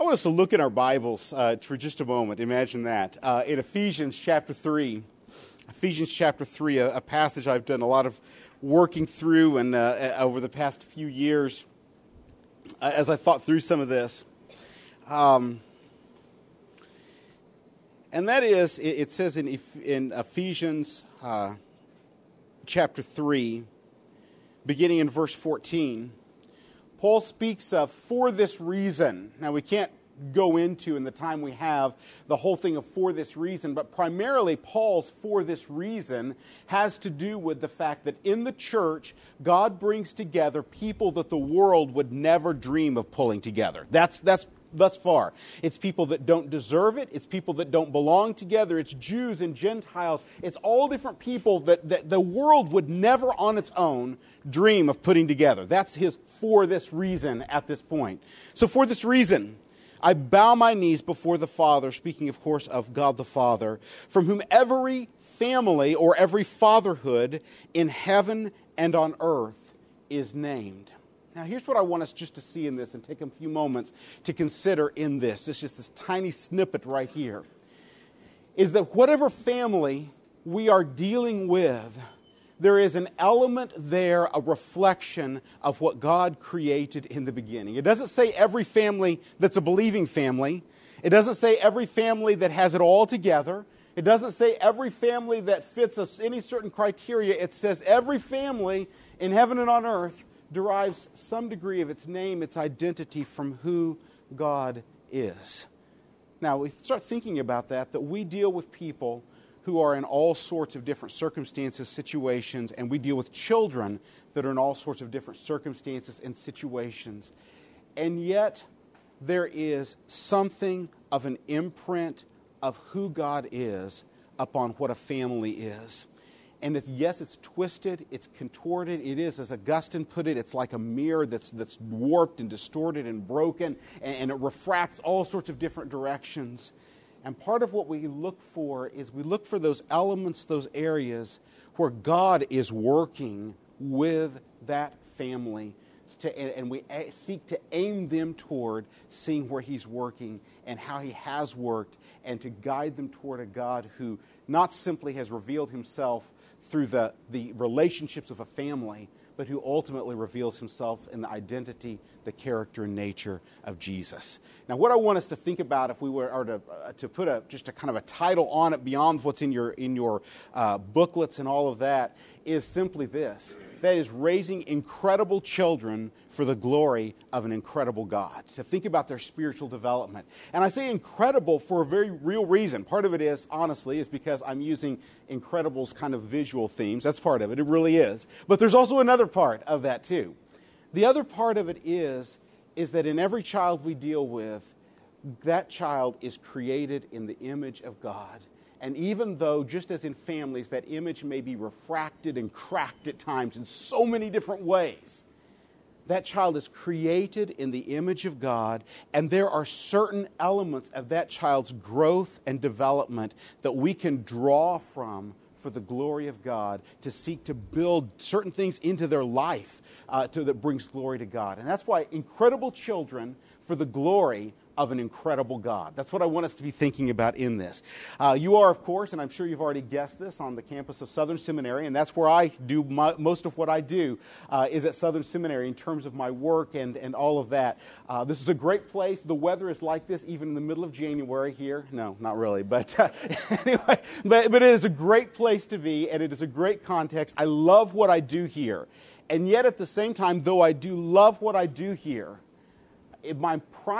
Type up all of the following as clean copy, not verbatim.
want us to look at our Bibles for just a moment. Imagine that. In Ephesians chapter 3, a passage I've done a lot of working through and over the past few years as I thought through some of this. And that is, it says in Ephesians chapter 3, beginning in verse 14, Paul speaks of for this reason. Now, we can't go into in the time we have the whole thing of for this reason, but primarily Paul's for this reason has to do with the fact that in the church, God brings together people that the world would never dream of pulling together. That's thus far. It's people that don't deserve it. It's people that don't belong together. It's Jews and Gentiles. It's all different people that the world would never on its own dream of putting together. That's his for this reason at this point. So for this reason, I bow my knees before the Father, speaking of course of God the Father, from whom every family or every fatherhood in heaven and on earth is named. Now, here's what I want us just to see in this and take a few moments to consider in this. It's just this tiny snippet right here. Is that whatever family we are dealing with, there is an element there, a reflection of what God created in the beginning. It doesn't say every family that's a believing family. It doesn't say every family that has it all together. It doesn't say every family that fits us any certain criteria. It says every family in heaven and on earth derives some degree of its name, its identity from who God is. Now, we start thinking about that we deal with people who are in all sorts of different circumstances, situations, and we deal with children that are in all sorts of different circumstances and situations. And yet, there is something of an imprint of who God is upon what a family is. And it's twisted, it's contorted. It is, as Augustine put it, it's like a mirror that's warped and distorted and broken, and it refracts all sorts of different directions. And part of what we look for is we look for those elements, those areas where God is working with that family. And we seek to aim them toward seeing where He's working and how He has worked, and to guide them toward a God who not simply has revealed Himself through the relationships of a family, but who ultimately reveals Himself in the identity, the character, and nature of Jesus. Now, what I want us to think about, if we were to put just a kind of a title on it beyond what's in your booklets and all of that, is simply this. That is raising incredible children for the glory of an incredible God. To think about their spiritual development. And I say incredible for a very real reason. Part of it is, honestly, is because I'm using Incredibles kind of visual themes. That's part of it. It really is. But there's also another part of that too. The other part of it is that in every child we deal with, that child is created in the image of God. And even though, just as in families, that image may be refracted and cracked at times in so many different ways, that child is created in the image of God, and there are certain elements of that child's growth and development that we can draw from for the glory of God, to seek to build certain things into their life that brings glory to God. And that's why incredible children for the glory of an incredible God. That's what I want us to be thinking about in this. You are, of course, and I'm sure you've already guessed this, on the campus of Southern Seminary, and that's where I do most of what I do is at Southern Seminary in terms of my work and all of that. This is a great place. The weather is like this even in the middle of January here. No, not really, but anyway, but it is a great place to be, and it is a great context. I love what I do here. And yet at the same time, though I do love what I do here, my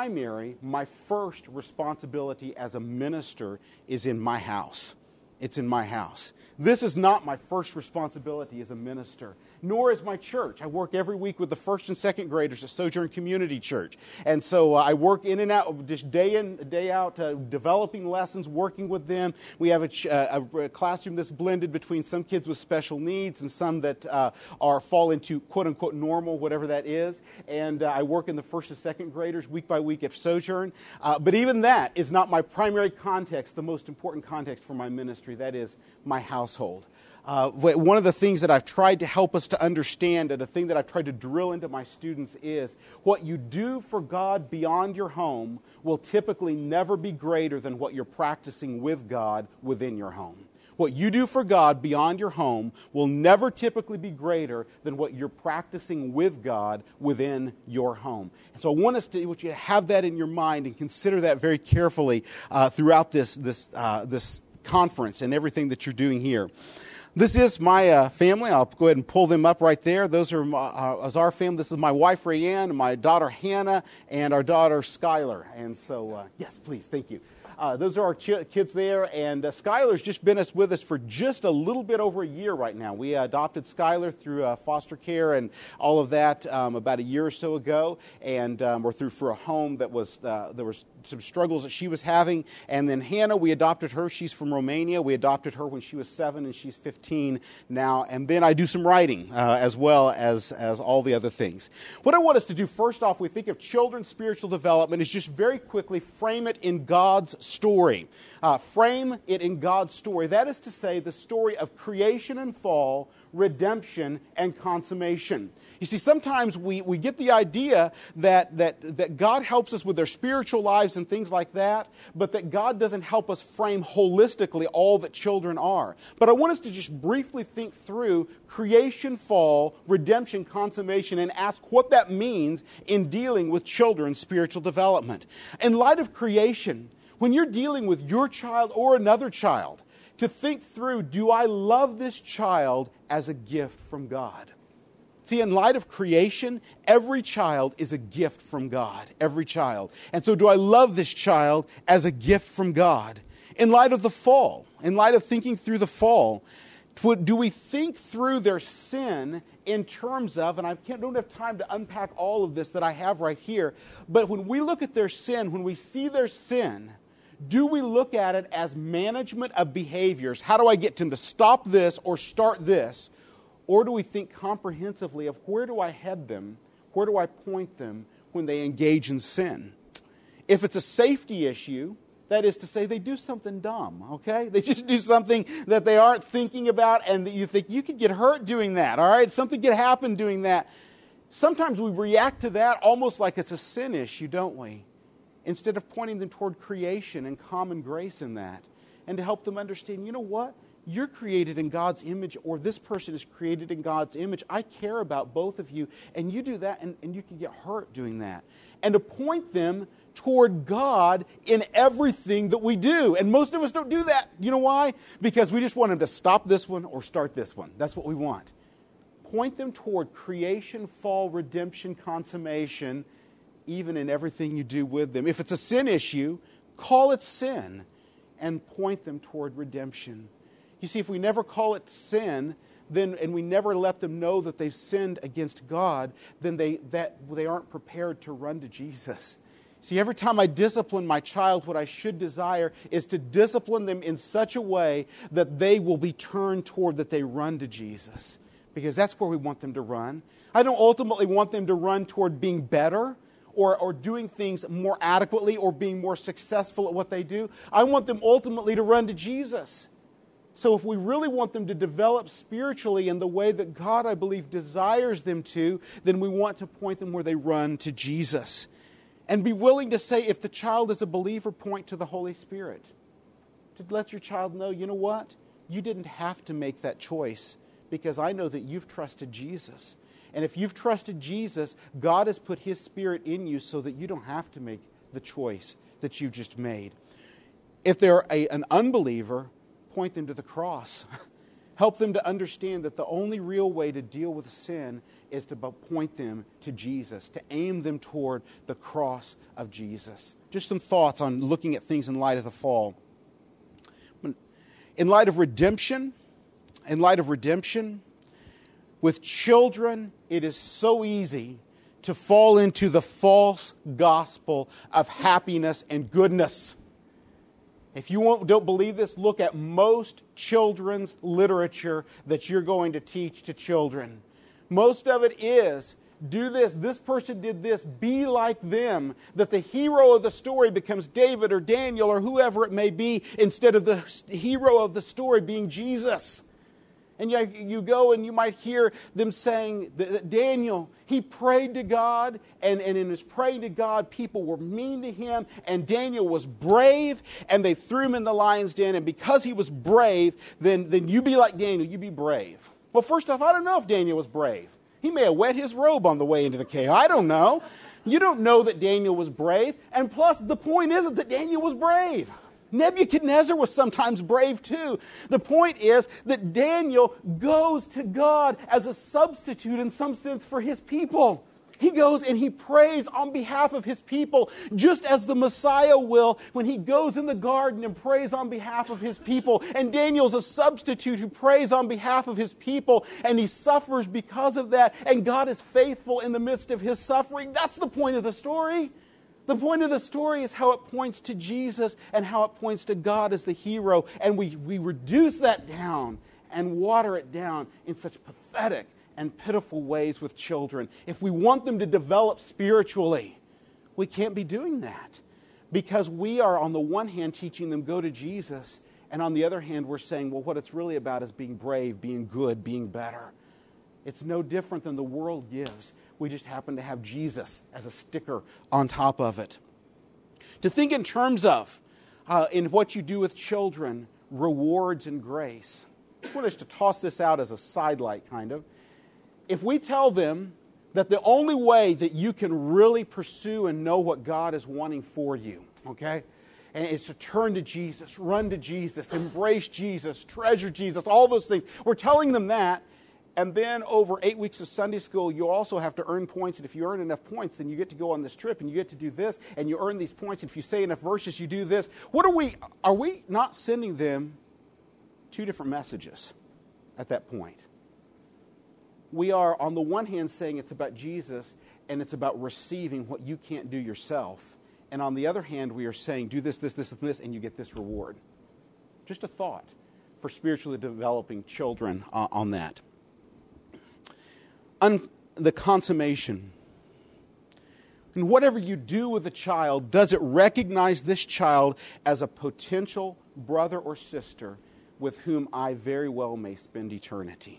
first responsibility as a minister is in my house. It's in my house. This is not my first responsibility as a minister, nor is my church. I work every week with the first and second graders at Sojourn Community Church. And so I work in and out, just day in, day out, developing lessons, working with them. We have a classroom that's blended between some kids with special needs and some that fall into quote-unquote normal, whatever that is. And I work in the first and second graders week by week at Sojourn. But even that is not my primary context, the most important context for my ministry. That is my household. one of the things that I've tried to help us to understand, and a thing that I've tried to drill into my students, is what you do for God beyond your home will typically never be greater than what you're practicing with God within your home. What you do for God beyond your home will never typically be greater than what you're practicing with God within your home. And so I want you to have that in your mind and consider that very carefully throughout this conference and everything that you're doing here. This is my family. I'll go ahead and pull them up right there. Those are our family. This is my wife, Rayanne, and my daughter, Hannah, and our daughter, Skylar. And so, yes, please, thank you. Those are our kids there, and Skylar's just been with us for just a little bit over a year right now. We adopted Skylar through foster care and all of that about a year or so ago, and we're through for a home that was there was some struggles that she was having. And then Hannah, we adopted her. She's from Romania. We adopted her when she was 7, and she's 15 now. And then I do some writing as well as all the other things. What I want us to do, first off, we think of children's spiritual development is just very quickly frame it in God's story. Frame it in God's story. That is to say, the story of creation and fall, redemption and consummation. You see, sometimes we get the idea that God helps us with our spiritual lives and things like that, but that God doesn't help us frame holistically all that children are. But I want us to just briefly think through creation, fall, redemption, consummation, and ask what that means in dealing with children's spiritual development. In light of creation, when you're dealing with your child or another child, to think through, do I love this child as a gift from God? See, in light of creation, every child is a gift from God. Every child. And so do I love this child as a gift from God? In light of the fall, in light of thinking through the fall, do we think through their sin in terms of, and I don't have time to unpack all of this that I have right here, but when we look at their sin, when we see their sin, do we look at it as management of behaviors? How do I get them to stop this or start this? Or do we think comprehensively of where do I head them, where do I point them when they engage in sin? If it's a safety issue, that is to say they do something dumb, okay? They just do something that they aren't thinking about and that you think you could get hurt doing that, all right? Something could happen doing that. Sometimes we react to that almost like it's a sin issue, don't we? Instead of pointing them toward creation and common grace in that. And to help them understand, you know what? You're created in God's image, or this person is created in God's image. I care about both of you, and you do that, and you can get hurt doing that. And to point them toward God in everything that we do. And most of us don't do that. You know why? Because we just want them to stop this one or start this one. That's what we want. Point them toward creation, fall, redemption, consummation, even in everything you do with them. If it's a sin issue, call it sin and point them toward redemption. You see, if we never call it sin, and we never let them know that they've sinned against God, then they aren't prepared to run to Jesus. See, every time I discipline my child, what I should desire is to discipline them in such a way that they will be turned toward, that they run to Jesus. Because that's where we want them to run. I don't ultimately want them to run toward being better or doing things more adequately or being more successful at what they do. I want them ultimately to run to Jesus. So if we really want them to develop spiritually in the way that God, I believe, desires them to, then we want to point them where they run to Jesus. And be willing to say, if the child is a believer, point to the Holy Spirit. To let your child know, you know what? You didn't have to make that choice because I know that you've trusted Jesus. And if you've trusted Jesus, God has put His Spirit in you so that you don't have to make the choice that you just made. If they're an unbeliever, point them to the cross. Help them to understand that the only real way to deal with sin is to point them to Jesus, to aim them toward the cross of Jesus. Just some thoughts on looking at things in light of the fall. In light of redemption, with children, it is so easy to fall into the false gospel of happiness and goodness. If you don't believe this, look at most children's literature that you're going to teach to children. Most of it is, do this person did this, be like them. That the hero of the story becomes David or Daniel or whoever it may be, instead of the hero of the story being Jesus. And you go and you might hear them saying that Daniel, he prayed to God, and in his praying to God, people were mean to him, and Daniel was brave, and they threw him in the lion's den, and because he was brave, then you be like Daniel, you be brave. Well, first off, I don't know if Daniel was brave. He may have wet his robe on the way into the cave. I don't know. You don't know that Daniel was brave, and plus, the point isn't that Daniel was brave. Nebuchadnezzar was sometimes brave too. The point is that Daniel goes to God as a substitute in some sense for his people. He goes and he prays on behalf of his people, just as the Messiah will when he goes in the garden and prays on behalf of his people. And Daniel's a substitute who prays on behalf of his people, and he suffers because of that, and God is faithful in the midst of his suffering. That's the point of the story. The point of the story is how it points to Jesus and how it points to God as the hero. And we reduce that down and water it down in such pathetic and pitiful ways with children. If we want them to develop spiritually, we can't be doing that. Because we are, on the one hand, teaching them go to Jesus. And on the other hand, we're saying, well, what it's really about is being brave, being good, being better. It's no different than the world gives. We just happen to have Jesus as a sticker on top of it. To think in terms of, in what you do with children, rewards and grace. I just want us to toss this out as a sidelight, kind of. If we tell them that the only way that you can really pursue and know what God is wanting for you, okay, and it's to turn to Jesus, run to Jesus, embrace Jesus, treasure Jesus, all those things. We're telling them that. And then over 8 weeks of Sunday school, you also have to earn points. And if you earn enough points, then you get to go on this trip and you get to do this. And you earn these points. And if you say enough verses, you do this. Are we not sending them two different messages at that point? We are, on the one hand, saying it's about Jesus and it's about receiving what you can't do yourself. And on the other hand, we are saying, do this, this, this, and this, and you get this reward. Just a thought for spiritually developing children on that. The consummation. And whatever you do with a child, does it recognize this child as a potential brother or sister with whom I very well may spend eternity?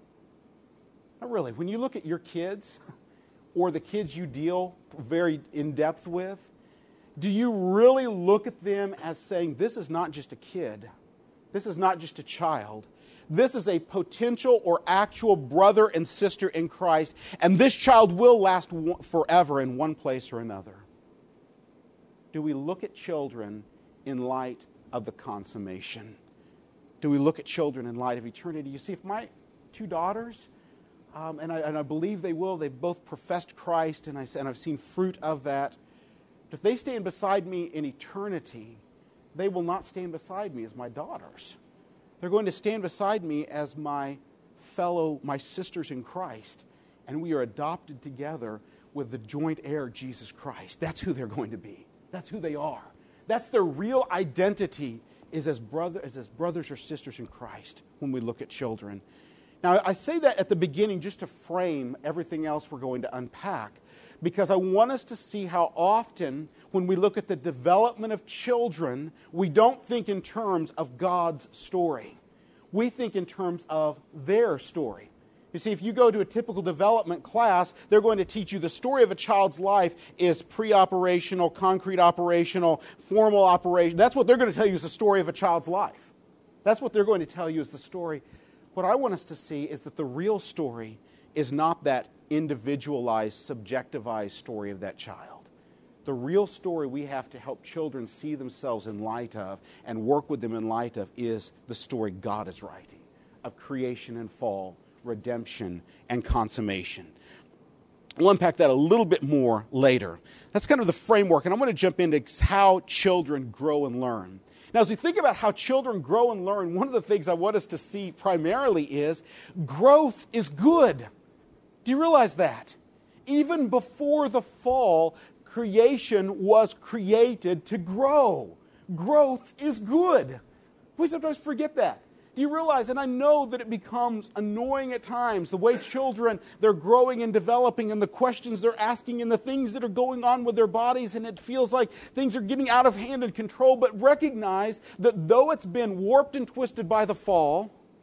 Not really. When you look at your kids or the kids you deal very in depth with, do you really look at them as saying, this is not just a kid, this is not just a child, this is a potential or actual brother and sister in Christ, and this child will last forever in one place or another? Do we look at children in light of the consummation? Do we look at children in light of eternity? You see, if my two daughters, and I believe they will, they've both professed Christ, and I've seen fruit of that. If they stand beside me in eternity, they will not stand beside me as my daughters. They're going to stand beside me as my sisters in Christ. And we are adopted together with the joint heir, Jesus Christ. That's who they're going to be. That's who they are. That's their real identity, is as brothers or sisters in Christ when we look at children. Now, I say that at the beginning just to frame everything else we're going to unpack, because I want us to see how often when we look at the development of children, we don't think in terms of God's story. We think in terms of their story. You see, if you go to a typical development class, they're going to teach you the story of a child's life is pre-operational, concrete operational, formal operation. That's what they're going to tell you is the story of a child's life. That's what they're going to tell you is the story. What I want us to see is that the real story is not that individualized, subjectivized story of that child. The real story we have to help children see themselves in light of and work with them in light of is the story God is writing of creation and fall, redemption and consummation. We'll unpack that a little bit more later. That's kind of the framework, and I'm going to jump into how children grow and learn. Now, as we think about how children grow and learn, one of the things I want us to see primarily is growth is good. Do you realize that? Even before the fall, creation was created to grow. Growth is good. We sometimes forget that. Do you realize, and I know that it becomes annoying at times, the way children, they're growing and developing and the questions they're asking and the things that are going on with their bodies, and it feels like things are getting out of hand and control, but recognize that though it's been warped and twisted by the fall,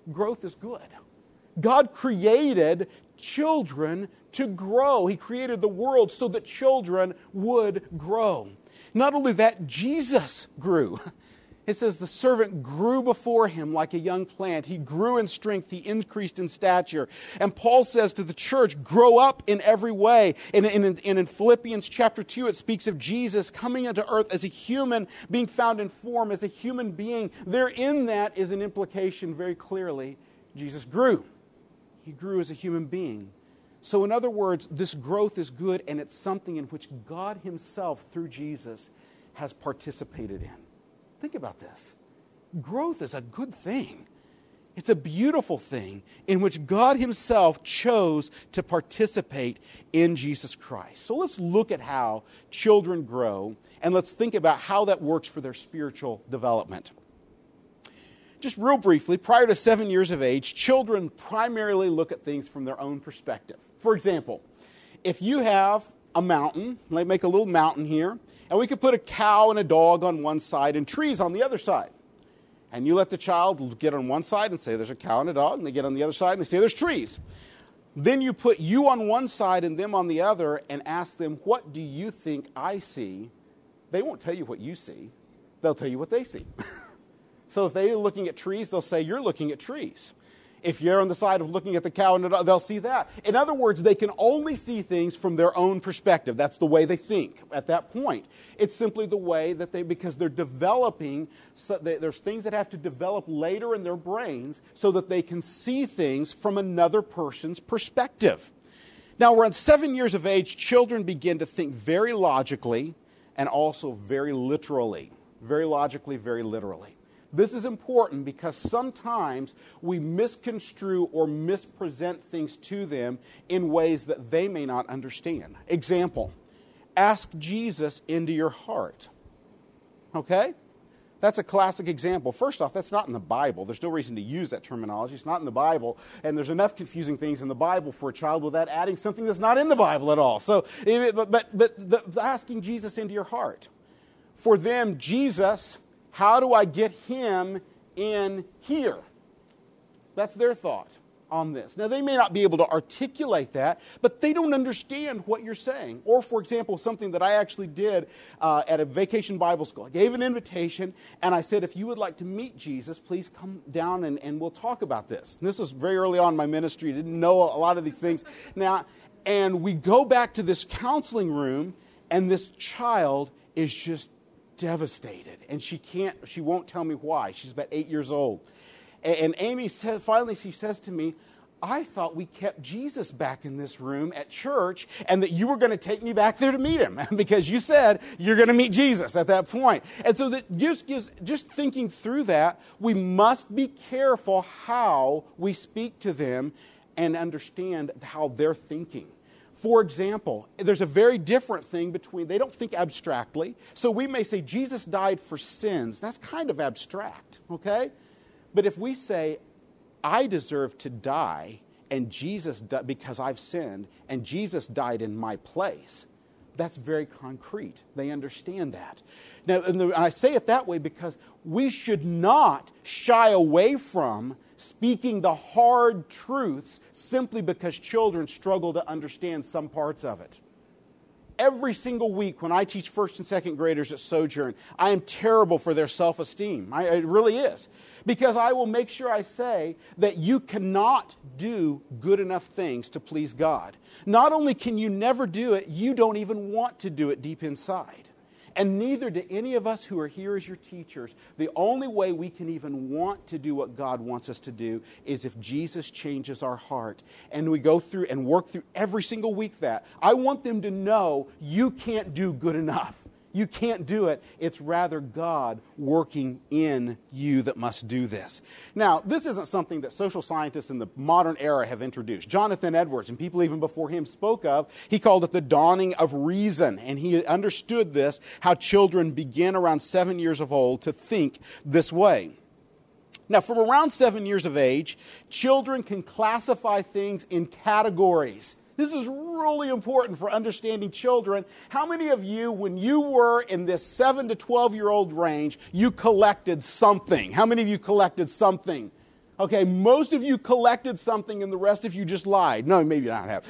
growth is good. God created children to grow. He created the world so that children would grow. Not only that, Jesus grew. It says the servant grew before him like a young plant. He grew in strength. He increased in stature. And Paul says to the church, grow up in every way. And in Philippians chapter 2, it speaks of Jesus coming into earth as a human, being found in form as a human being. Therein that is an implication very clearly. Jesus grew. He grew as a human being. So in other words, this growth is good, and it's something in which God himself, through Jesus, has participated in. Think about this. Growth is a good thing. It's a beautiful thing in which God himself chose to participate in Jesus Christ. So let's look at how children grow, and let's think about how that works for their spiritual development. Just real briefly, prior to 7 years of age, children primarily look at things from their own perspective. For example, if you have a mountain, let's make a little mountain here, and we could put a cow and a dog on one side and trees on the other side. And you let the child get on one side and say there's a cow and a dog, and they get on the other side and they say there's trees. Then you put you on one side and them on the other and ask them, what do you think I see? They won't tell you what you see. They'll tell you what they see. So if they're looking at trees, they'll say, you're looking at trees. If you're on the side of looking at the cow, they'll see that. In other words, they can only see things from their own perspective. That's the way they think at that point. It's simply the way that because they're developing, so there's things that have to develop later in their brains so that they can see things from another person's perspective. Now, around 7 years of age, children begin to think very logically and also very literally. Very logically, very literally. This is important because sometimes we misconstrue or mispresent things to them in ways that they may not understand. Example, ask Jesus into your heart. Okay? That's a classic example. First off, that's not in the Bible. There's no reason to use that terminology. It's not in the Bible. And there's enough confusing things in the Bible for a child without adding something that's not in the Bible at all. So, but asking Jesus into your heart. For them, Jesus, how do I get him in here? That's their thought on this. Now, they may not be able to articulate that, but they don't understand what you're saying. Or, for example, something that I actually did at a vacation Bible school. I gave an invitation, and I said, if you would like to meet Jesus, please come down and we'll talk about this. And this was very early on in my ministry. I didn't know a lot of these things. Now, and we go back to this counseling room, and this child is just devastated, and she won't tell me why. She's about 8 years old. And Amy said, finally she says to me, I thought we kept Jesus back in this room at church and that you were going to take me back there to meet him because you said you're going to meet Jesus at that point. And so that just thinking through that, we must be careful how we speak to them and understand how they're thinking. For example, there's a very different thing they don't think abstractly. So we may say Jesus died for sins. That's kind of abstract, okay? But if we say, I deserve to die and Jesus because I've sinned and Jesus died in my place, that's very concrete. They understand that. Now, and I say it that way because we should not shy away from speaking the hard truths simply because children struggle to understand some parts of it. Every single week when I teach first and second graders at Sojourn, I am terrible for their self-esteem. It really is. Because I will make sure I say that you cannot do good enough things to please God. Not only can you never do it, you don't even want to do it deep inside. And neither do any of us who are here as your teachers. The only way we can even want to do what God wants us to do is if Jesus changes our heart. And we go through and work through every single week that. I want them to know you can't do good enough. You can't do it. It's rather God working in you that must do this. Now, this isn't something that social scientists in the modern era have introduced. Jonathan Edwards, and people even before him spoke of, he called it the dawning of reason. And he understood this, how children begin around 7 years of old to think this way. Now, from around 7 years of age, children can classify things in categories. This is really important for understanding children. How many of you, when you were in this 7 to 12-year-old range, you collected something? How many of you collected something? Okay, most of you collected something and the rest of you just lied. No, maybe you not have.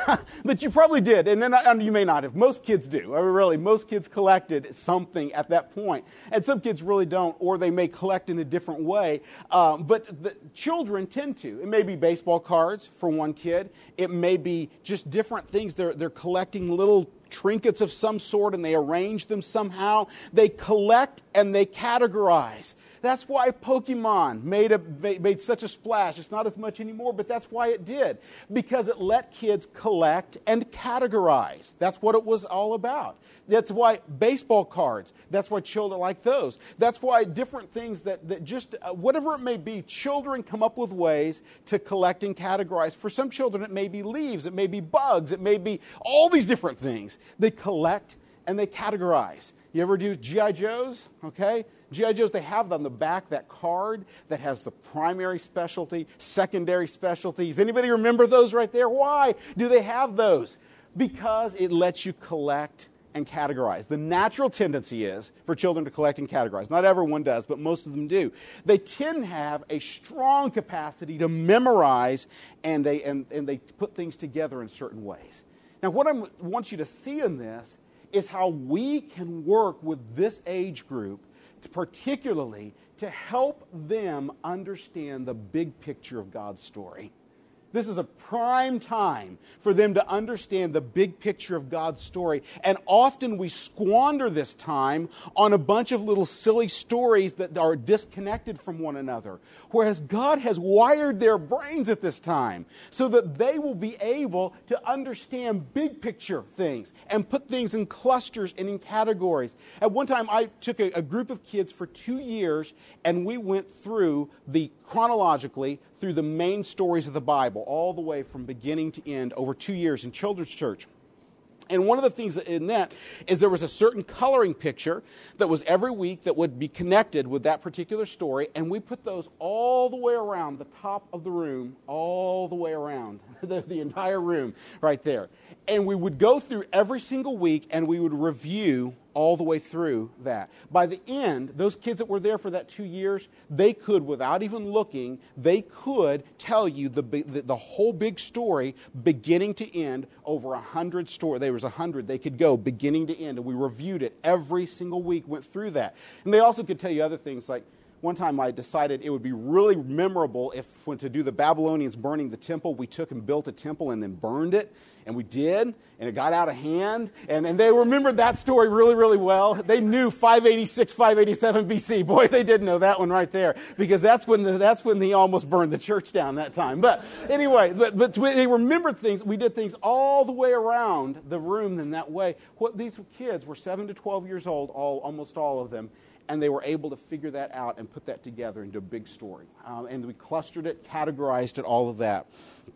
But you probably did, and then you may not have. Most kids do. I mean, really, most kids collected something at that point. And some kids really don't, or they may collect in a different way. But the children tend to. It may be baseball cards for one kid. It may be just different things. They're collecting little trinkets of some sort, and they arrange them somehow. They collect and they categorize. That's why Pokemon made such a splash. It's not as much anymore, but that's why it did. Because it let kids collect and categorize. That's what it was all about. That's why baseball cards, that's why children like those. That's why different things that just, whatever it may be, children come up with ways to collect and categorize. For some children, it may be leaves, it may be bugs, it may be all these different things. They collect and they categorize. You ever do G.I. Joes? Okay? G.I. Joes, they have on the back that card that has the primary specialty, secondary specialties. Anybody remember those right there? Why do they have those? Because it lets you collect and categorize. The natural tendency is for children to collect and categorize. Not everyone does, but most of them do. They tend to have a strong capacity to memorize, and they put things together in certain ways. Now, what I want you to see in this is how we can work with this age group, particularly to help them understand the big picture of God's story. This is a prime time for them to understand the big picture of God's story. And often we squander this time on a bunch of little silly stories that are disconnected from one another. Whereas God has wired their brains at this time so that they will be able to understand big picture things and put things in clusters and in categories. At one time, I took a group of kids for 2 years, and we went through chronologically through the main stories of the Bible, all the way from beginning to end over 2 years in children's church. And one of the things in that is there was a certain coloring picture that was every week that would be connected with that particular story, and we put those all the way around the top of the room, all the way around the entire room right there. And we would go through every single week, and we would review all the way through that. By the end, those kids that were there for that 2 years, they could, without even looking, they could tell you the whole big story, beginning to end, over 100 stories. There was 100 they could go beginning to end, and we reviewed it every single week, went through that. And they also could tell you other things, like one time I decided it would be really memorable if, when to do the Babylonians burning the temple, we took and built a temple and then burned it. And we did, and it got out of hand. And they remembered that story really, really well. They knew 586, 587 BC. Boy, they did know that one right there, because that's when he almost burned the church down that time. But anyway, but they remembered things. We did things all the way around the room in that way. These kids were 7 to 12 years old, almost all of them. And they were able to figure that out and put that together into a big story. And we clustered it, categorized it, all of that.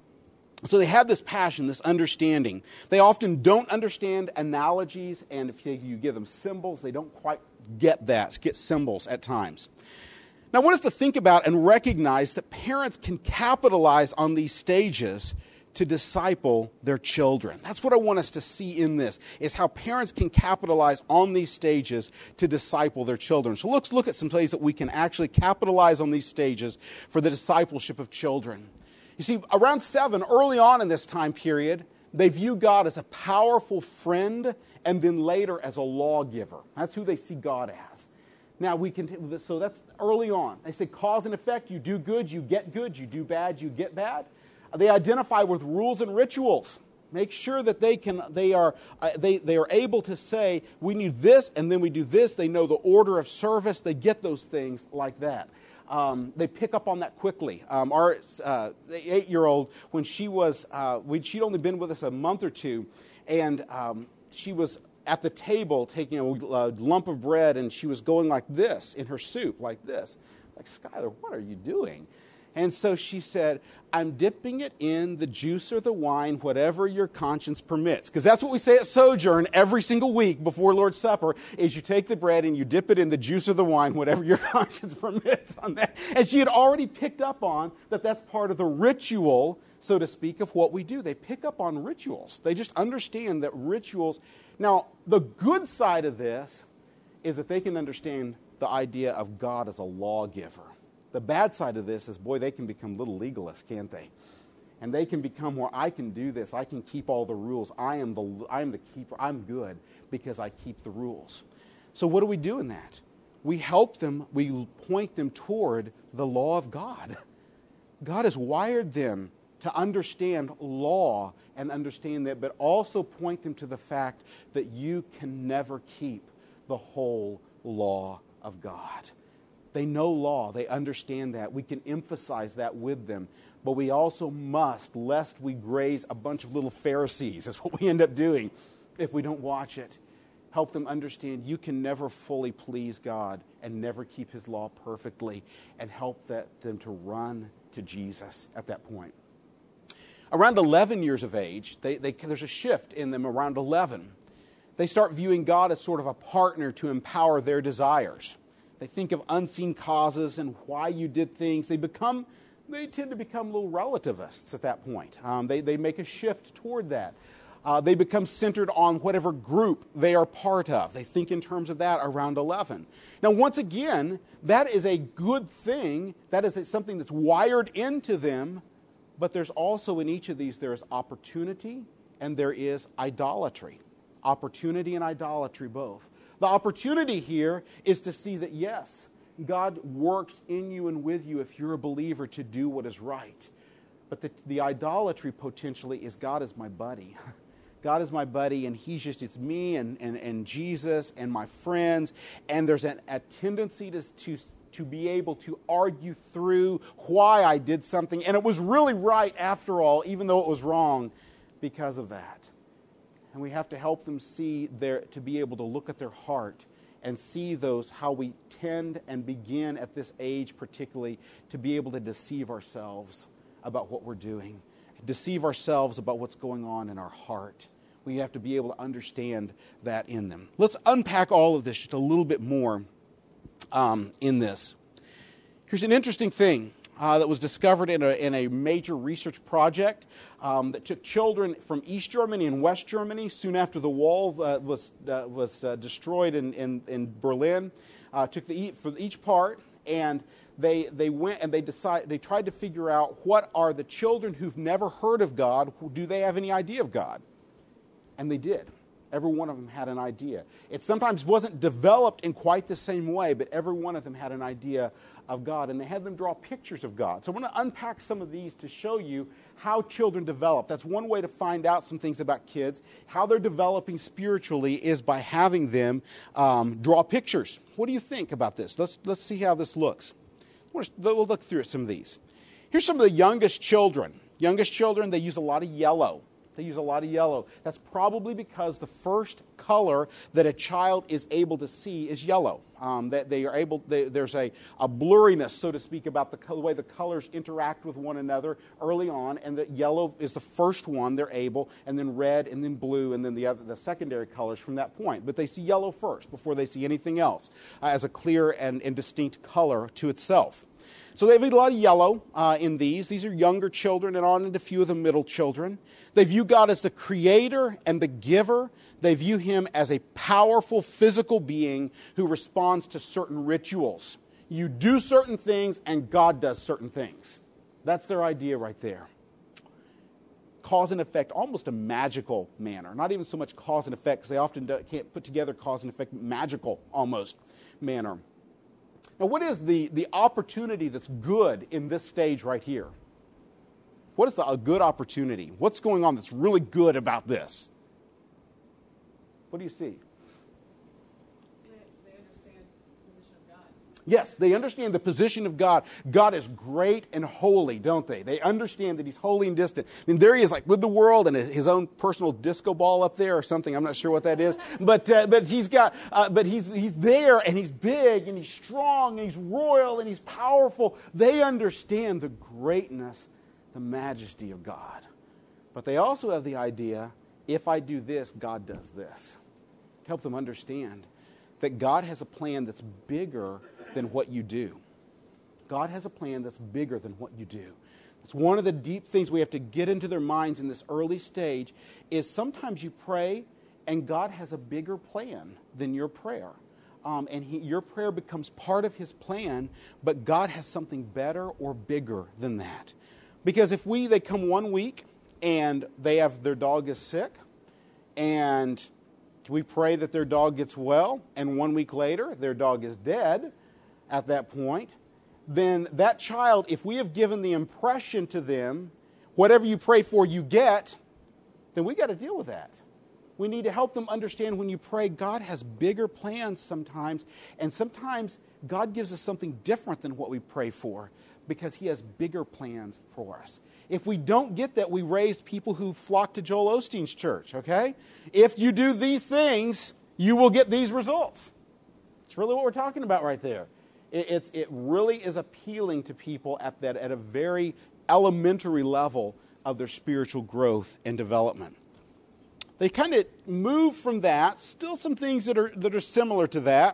So they have this passion, this understanding. They often don't understand analogies, and if you give them symbols, they don't quite get symbols at times. Now I want us to think about and recognize that parents can capitalize on these stages to disciple their children. That's what I want us to see in this, is how parents can capitalize on these stages to disciple their children. So let's look at some ways that we can actually capitalize on these stages for the discipleship of children. You see, around 7, early on in this time period, they view God as a powerful friend, and then later as a lawgiver. That's who they see God as. Now, so that's early on. They say cause and effect. You do good, you get good. You do bad, you get bad. They identify with rules and rituals. Make sure that they are able to say, we need this, and then we do this. They know the order of service. They get those things like that. They pick up on that quickly. Our 8-year-old, when she'd only been with us a month or two, and she was at the table taking a lump of bread, and she was going like this in her soup, like this. Like, Skylar, what are you doing? And so she said, I'm dipping it in the juice or the wine, whatever your conscience permits. Because that's what we say at Sojourn every single week before Lord's Supper, is you take the bread and you dip it in the juice or the wine, whatever your conscience permits on that. And she had already picked up on that that's part of the ritual, so to speak, of what we do. They pick up on rituals. They just understand that rituals. Now, the good side of this is that they can understand the idea of God as a lawgiver. The bad side of this is, boy, they can become little legalists, can't they? And they can become where I can do this. I can keep all the rules. I am the keeper. I'm good because I keep the rules. So what do we do in that? We help them. We point them toward the law of God. God has wired them to understand law and understand that, but also point them to the fact that you can never keep the whole law of God. They know law. They understand that. We can emphasize that with them. But we also must, lest we graze a bunch of little Pharisees, is what we end up doing if we don't watch it. Help them understand you can never fully please God and never keep His law perfectly, and help them to run to Jesus at that point. Around 11 years of age, there's a shift in them around 11. They start viewing God as sort of a partner to empower their desires. They think of unseen causes and why you did things. They tend to become little relativists at that point. They make a shift toward that. They become centered on whatever group they are part of. They think in terms of that around 11. Now, once again, that is a good thing. That is something that's wired into them. But there's also in each of these, there is opportunity and there is idolatry. Opportunity and idolatry both. The opportunity here is to see that, yes, God works in you and with you if you're a believer to do what is right. But the idolatry potentially is God is my buddy. God is my buddy, and it's me and Jesus and my friends. And there's a tendency to be able to argue through why I did something. And it was really right after all, even though it was wrong because of that. And we have to help them to be able to look at their heart and see how we tend and begin at this age particularly to be able to deceive ourselves about what we're doing, deceive ourselves about what's going on in our heart. We have to be able to understand that in them. Let's unpack all of this just a little bit more in this. Here's an interesting thing that was discovered in a major research project that took children from East Germany and West Germany soon after the wall was destroyed in Berlin. Took for each part, and they went and they tried to figure out what are the children who've never heard of God. Do they have any idea of God? And they did. Every one of them had an idea. It sometimes wasn't developed in quite the same way, but every one of them had an idea of God, and they had them draw pictures of God. So I want to unpack some of these to show you how children develop. That's one way to find out some things about kids. How they're developing spiritually is by having them draw pictures. What do you think about this? Let's see how this looks. We'll look through some of these. Here's some of the youngest children. Youngest children, they use a lot of yellow. That's probably because the first color that a child is able to see is yellow. There's a blurriness, so to speak, about the way the colors interact with one another early on, and that yellow is the first one they're able, and then red, and then blue, and then the secondary colors from that point. But they see yellow first before they see anything else as a clear and distinct color to itself. So they have a lot of yellow in these. These are younger children, and on into a few of the middle children. They view God as the creator and the giver. They view Him as a powerful physical being who responds to certain rituals. You do certain things, and God does certain things. That's their idea right there. Cause and effect, almost a magical manner. Not even so much cause and effect, because they often can't put together cause and effect, magical almost manner. Now, what is the opportunity that's good in this stage right here? What is a good opportunity? What's going on that's really good about this? What do you see? They understand the position of God. Yes, they understand the position of God. God is great and holy, don't they? They understand that He's holy and distant. I mean, there He is, like with the world and His own personal disco ball up there or something. I'm not sure what that is, but He's there, and He's big and He's strong and He's royal and He's powerful. They understand the greatness, the majesty of God. But they also have the idea, if I do this, God does this. To help them understand that God has a plan that's bigger than what you do. God has a plan that's bigger than what you do. It's one of the deep things we have to get into their minds in this early stage is sometimes you pray and God has a bigger plan than your prayer. and your prayer becomes part of his plan, but God has something better or bigger than that. Because if they come 1 week and their dog is sick, and we pray that their dog gets well, and 1 week later their dog is dead at that point, then that child, if we have given the impression to them, whatever you pray for you get, then we got to deal with that. We need to help them understand when you pray, God has bigger plans sometimes, and sometimes God gives us something different than what we pray for because he has bigger plans for us. If we don't get that, we raise people who flock to Joel Osteen's church, okay? If you do these things, you will get these results. It's really what we're talking about right there. It really is appealing to people at a very elementary level of their spiritual growth and development. They kind of move from that. Still some things that are similar to that.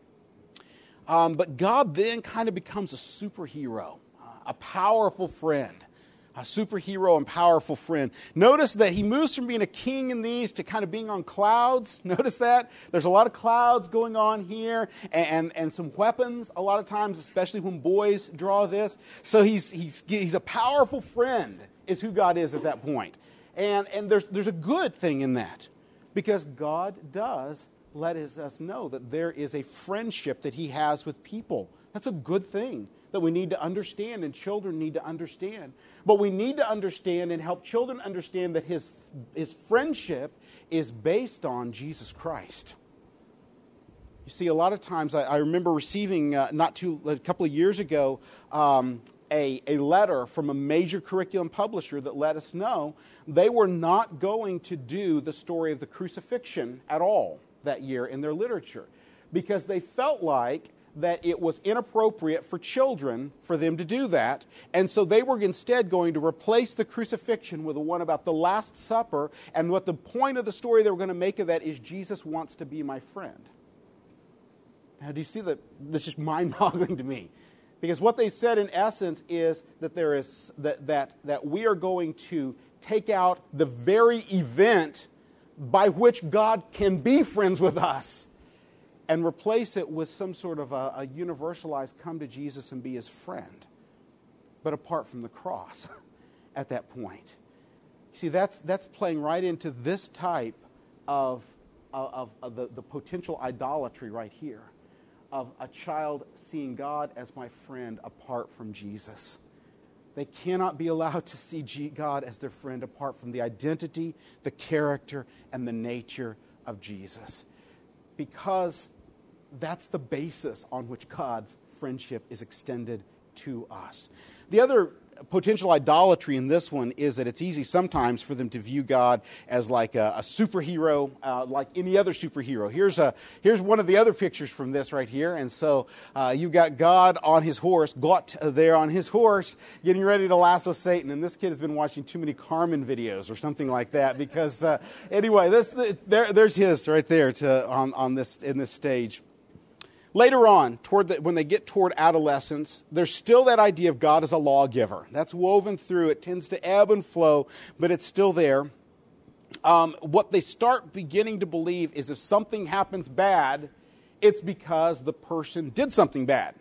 But God then kind of becomes a superhero, a powerful friend. A superhero and powerful friend. Notice that he moves from being a king in these to kind of being on clouds. Notice that? There's a lot of clouds going on here and some weapons a lot of times, especially when boys draw this. So he's a powerful friend is who God is at that point. And there's a good thing in that because God does let us know that there is a friendship that he has with people. That's a good thing that we need to understand and children need to understand. But we need to understand and help children understand that his friendship is based on Jesus Christ. You see, a lot of times I remember receiving a couple of years ago a letter from a major curriculum publisher that let us know they were not going to do the story of the crucifixion at all that year in their literature because they felt like that it was inappropriate for children for them to do that. And so they were instead going to replace the crucifixion with the one about the Last Supper. And what the point of the story they were going to make of that is Jesus wants to be my friend. Now, do you see that? That's just mind-boggling to me. Because what they said in essence is that there is that we are going to take out the very event by which God can be friends with us and replace it with some sort of a universalized come to Jesus and be his friend, but apart from the cross at that point. See, that's playing right into this type of the potential idolatry right here, of a child seeing God as my friend apart from Jesus. They cannot be allowed to see God as their friend apart from the identity, the character, and the nature of Jesus. Because that's the basis on which God's friendship is extended to us. The other potential idolatry in this one is that it's easy sometimes for them to view God as like a superhero, like any other superhero. Here's one of the other pictures from this right here. And so you've got God on his horse, Gott there on his horse, getting ready to lasso Satan. And this kid has been watching too many Carmen videos or something like that. Because anyway, there's his right there in this stage. Later on, when they get toward adolescence, there's still that idea of God as a lawgiver. That's woven through. It tends to ebb and flow, but it's still there. What they start beginning to believe is if something happens bad, it's because the person did something bad.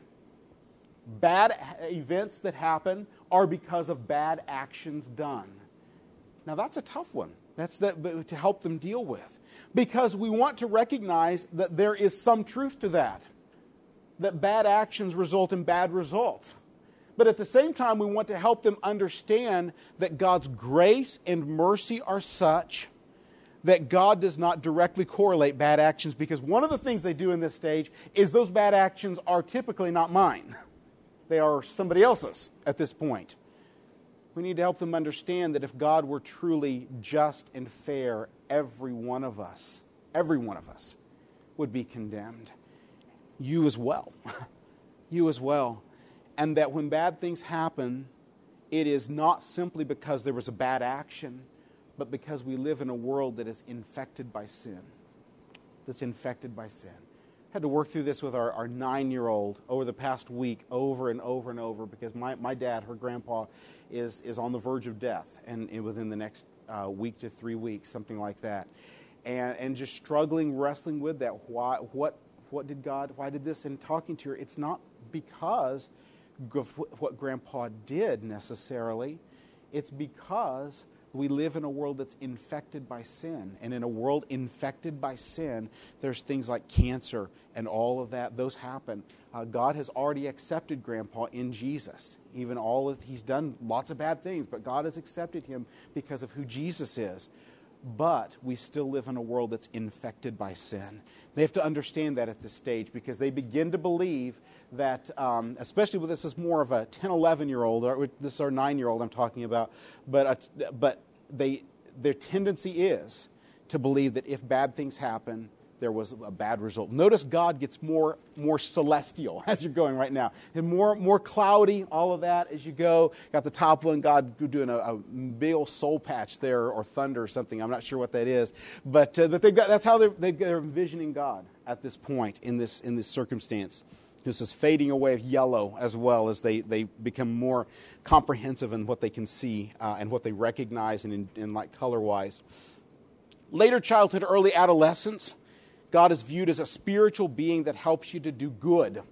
Bad events that happen are because of bad actions done. Now, that's a tough one. That's to help them deal with. Because we want to recognize that there is some truth to that bad actions result in bad results. But at the same time, we want to help them understand that God's grace and mercy are such that God does not directly correlate bad actions, because one of the things they do in this stage is those bad actions are typically not mine. They are somebody else's at this point. We need to help them understand that if God were truly just and fair, every one of us would be condemned. You as well. You as well. And that when bad things happen, it is not simply because there was a bad action, but because we live in a world that is infected by sin. That's infected by sin. I had to work through this with our 9-year-old over the past week, over and over and over, because my dad, her grandpa, is on the verge of death, and within the next week to 3 weeks, something like that. And just struggling, wrestling with that. Why did this? And talking to her, it's not because of what Grandpa did necessarily. It's because we live in a world that's infected by sin. And in a world infected by sin, there's things like cancer and all of that. Those happen. God has already accepted Grandpa in Jesus. He's done lots of bad things, but God has accepted him because of who Jesus is. But we still live in a world that's infected by sin. They have to understand that at this stage, because they begin to believe that, especially with this is more of a 10, 11-year-old, or this is our 9-year-old I'm talking about, but their tendency is to believe that if bad things happen, there was a bad result. Notice God gets more celestial as you're going right now. And more cloudy, all of that as you go. Got the top one, God doing a big old soul patch there, or thunder or something. I'm not sure what that is. But that's how they're envisioning God at this point in this circumstance. This is fading away of yellow as well as they become more comprehensive in what they can see and what they recognize and in like color-wise. Later childhood, early adolescence, God is viewed as a spiritual being that helps you to do good.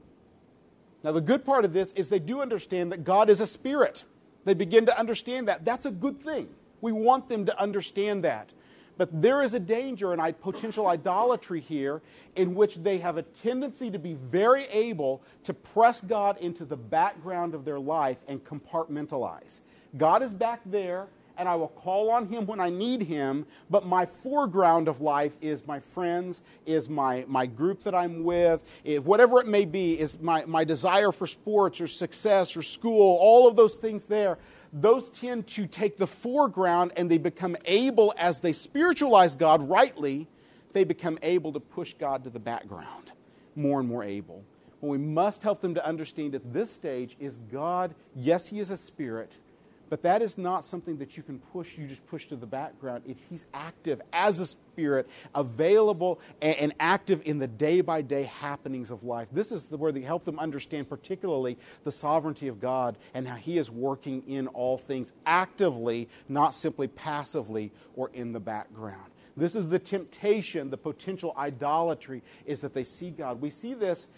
Now, the good part of this is they do understand that God is a spirit. They begin to understand that. That's a good thing. We want them to understand that. But there is a danger and potential idolatry here in which they have a tendency to be very able to press God into the background of their life and compartmentalize. God is back there, and I will call on him when I need him, but my foreground of life is my friends, is my group that I'm with, whatever it may be, is my desire for sports or success or school, all of those things there. Those tend to take the foreground, and they become able, as they spiritualize God rightly, they become able to push God to the background, more and more able. What we must help them to understand at this stage is God, yes, he is a spirit, but that is not something that you just push to the background. He's active as a spirit, available and active in the day-by-day happenings of life. This is where they help them understand particularly the sovereignty of God and how he is working in all things actively, not simply passively or in the background. This is the temptation, the potential idolatry, is that they see God. We see this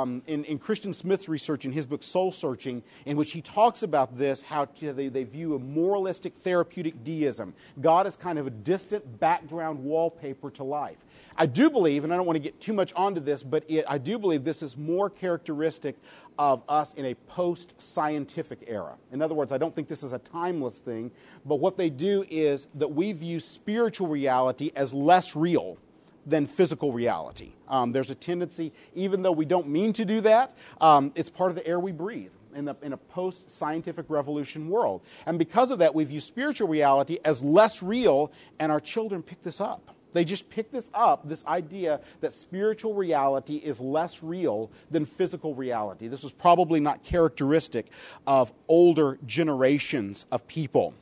in Christian Smith's research in his book Soul Searching, in which he talks about this, how they view a moralistic therapeutic deism. God is kind of a distant background wallpaper to life. I do believe, and I don't want to get too much onto this, but I do believe this is more characteristic of us in a post-scientific era. In other words, I don't think this is a timeless thing, but what they do is that we view spiritual reality as less real than physical reality. There's a tendency, even though we don't mean to do that, it's part of the air we breathe in a post-scientific revolution world. And because of that, we view spiritual reality as less real, and our children pick this up. They just pick this up, this idea that spiritual reality is less real than physical reality. This was probably not characteristic of older generations of people.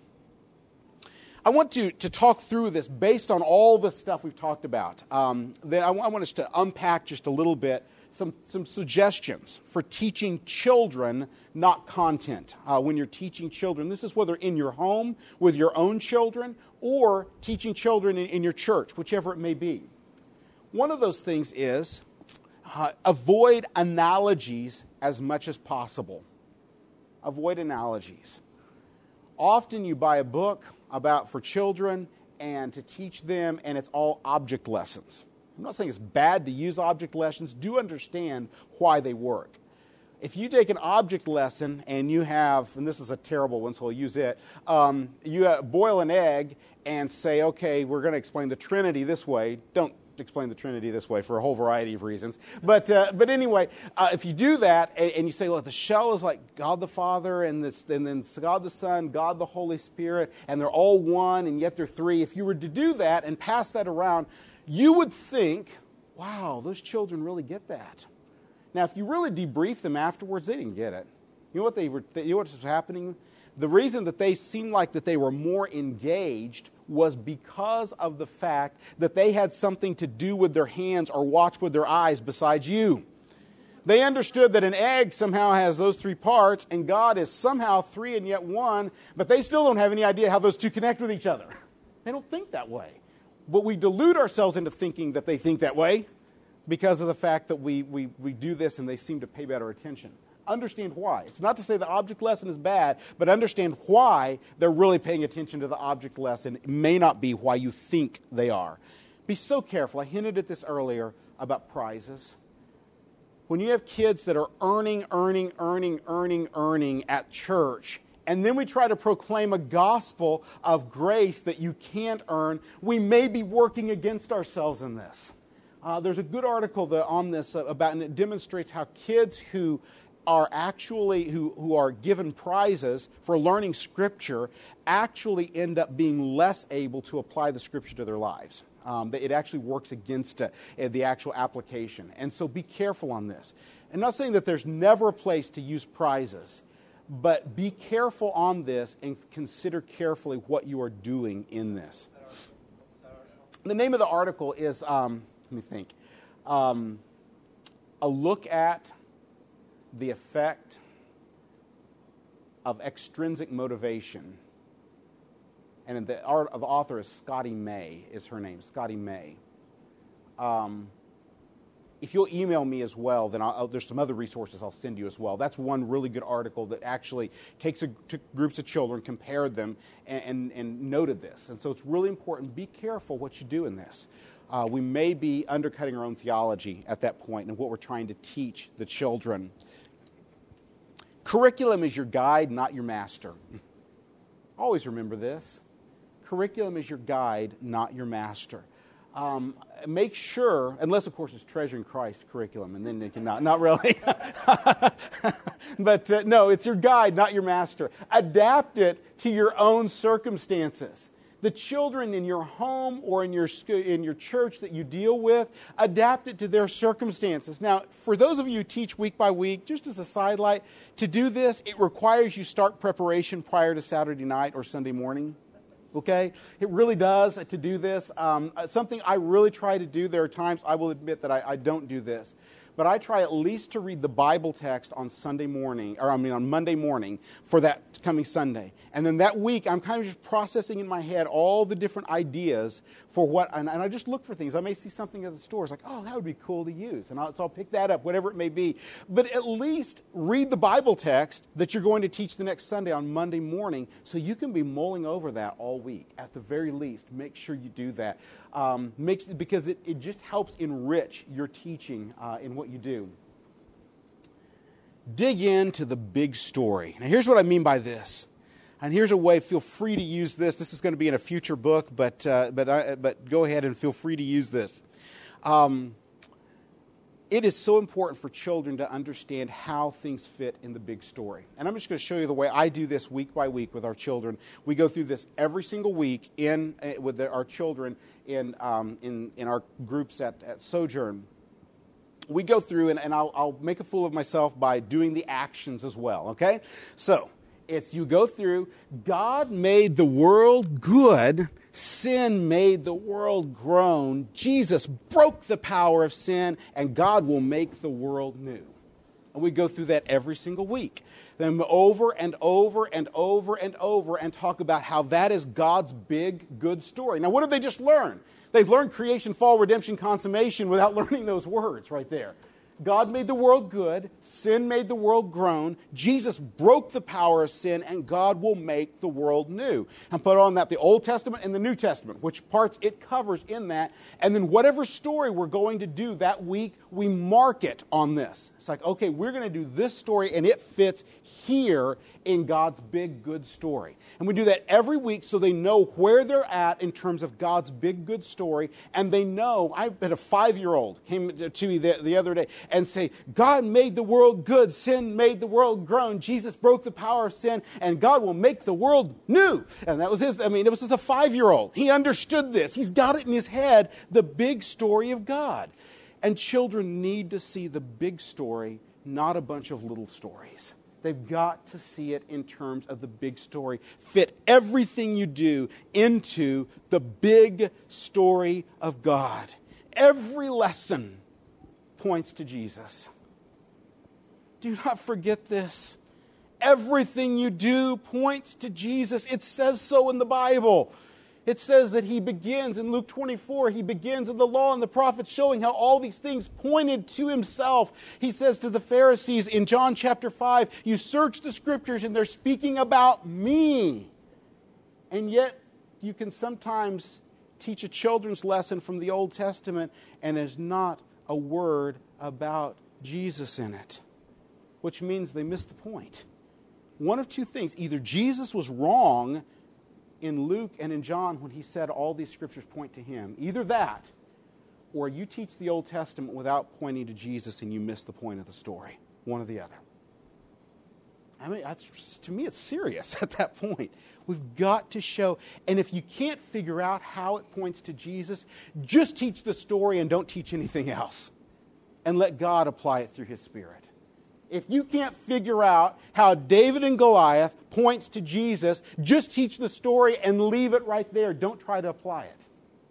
I want to talk through this based on all the stuff we've talked about. Then I want us to unpack just a little bit some suggestions for teaching children, not content. When you're teaching children, this is whether in your home with your own children or teaching children in your church, whichever it may be. One of those things is avoid analogies as much as possible. Avoid analogies. Often you buy a book for children and to teach them, and it's all object lessons. I'm not saying it's bad to use object lessons. Do understand why they work. If you take an object lesson and you have, and this is a terrible one, so I'll use it, you boil an egg and say, okay, we're going to explain the Trinity this way. Don't explain the Trinity this way for a whole variety of reasons. But anyway, if you do that and you say, well, the shell is like God the Father and then God the Son, God the Holy Spirit, and they're all one and yet they're three. If you were to do that and pass that around, you would think, wow, those children really get that. Now, if you really debrief them afterwards, they didn't get it. You know what was happening? The reason that they seemed like that they were more engaged was because of the fact that they had something to do with their hands or watch with their eyes besides you. They understood that an egg somehow has those three parts and God is somehow three and yet one, but they still don't have any idea how those two connect with each other. They don't think that way. But we delude ourselves into thinking that they think that way because of the fact that we do this and they seem to pay better attention. Understand why. It's not to say the object lesson is bad, but understand why they're really paying attention to the object lesson. It may not be why you think they are. Be so careful. I hinted at this earlier about prizes. When you have kids that are earning at church, and then we try to proclaim a gospel of grace that you can't earn, we may be working against ourselves in this. There's a good article on this about, and it demonstrates how kids who are actually, who are given prizes for learning Scripture actually end up being less able to apply the Scripture to their lives. It actually works against the actual application. And so be careful on this. I'm not saying that there's never a place to use prizes, but be careful on this and consider carefully what you are doing in this. The name of the article is, let me think, a look at the effect of extrinsic motivation. And the author is Scotty May, is her name, Scotty May. If you'll email me as well, then there's some other resources I'll send you as well. That's one really good article that actually takes groups of children, compared them, and noted this. And so it's really important. Be careful what you do in this. We may be undercutting our own theology at that point and what we're trying to teach the children. Curriculum is your guide, not your master. Always remember this. Curriculum is your guide, not your master. Make sure, unless of course it's Treasuring Christ curriculum, and then they can not really. But no, it's your guide, not your master. Adapt it to your own circumstances. The children in your home or in your church that you deal with, adapt it to their circumstances. Now, for those of you who teach week by week, just as a sidelight, to do this, it requires you start preparation prior to Saturday night or Sunday morning. Okay? It really does to do this. Something I really try to do. There are times I will admit that I don't do this. But I try at least to read the Bible text on on Monday morning for that coming Sunday. And then that week, I'm kind of just processing in my head all the different ideas for what, and I just look for things. I may see something at the store. It's like, oh, that would be cool to use. And so I'll pick that up, whatever it may be. But at least read the Bible text that you're going to teach the next Sunday on Monday morning so you can be mulling over that all week. At the very least, make sure you do that. Because it just helps enrich your teaching in what you do. Dig into the big story. Now, here's what I mean by this. And here's a way, feel free to use this. This is going to be in a future book, but go ahead and feel free to use this. It is so important for children to understand how things fit in the big story. And I'm just going to show you the way I do this week by week with our children. We go through this every single week with our children in our groups at Sojourn. We go through, and I'll make a fool of myself by doing the actions as well, okay? So, you go through, God made the world good, sin made the world groan, Jesus broke the power of sin, and God will make the world new. And we go through that every single week. Then over and over and over and over and talk about how that is God's big, good story. Now, what did they just learn? They've learned creation, fall, redemption, consummation without learning those words right there. God made the world good, sin made the world groan, Jesus broke the power of sin, and God will make the world new. And put on that the Old Testament and the New Testament, which parts it covers in that. And then whatever story we're going to do that week, we mark it on this. It's like, okay, we're going to do this story, and it fits here in God's big, good story. And we do that every week so they know where they're at in terms of God's big, good story. And they know, I had a 5-year-old came to me the other day and say, God made the world good, sin made the world groan, Jesus broke the power of sin, and God will make the world new. And that was it was just a 5-year-old. He understood this. He's got it in his head, the big story of God. And children need to see the big story, not a bunch of little stories. They've got to see it in terms of the big story. Fit everything you do into the big story of God. Every lesson points to Jesus. Do not forget this. Everything you do points to Jesus. It says so in the Bible. It says that he begins in Luke 24, he begins in the law and the prophets showing how all these things pointed to himself. He says to the Pharisees in John chapter 5, you search the scriptures and they're speaking about me. And yet you can sometimes teach a children's lesson from the Old Testament and there's not a word about Jesus in it, which means they missed the point. One of two things. Either Jesus was wrong in Luke and in John when he said all these scriptures point to him. Either that, or you teach the Old Testament without pointing to Jesus and you miss the point of the story. One or the other. I mean, to me, it's serious at that point. We've got to show, and if you can't figure out how it points to Jesus, just teach the story and don't teach anything else. And let God apply it through His Spirit. If you can't figure out how David and Goliath points to Jesus, just teach the story and leave it right there. Don't try to apply it.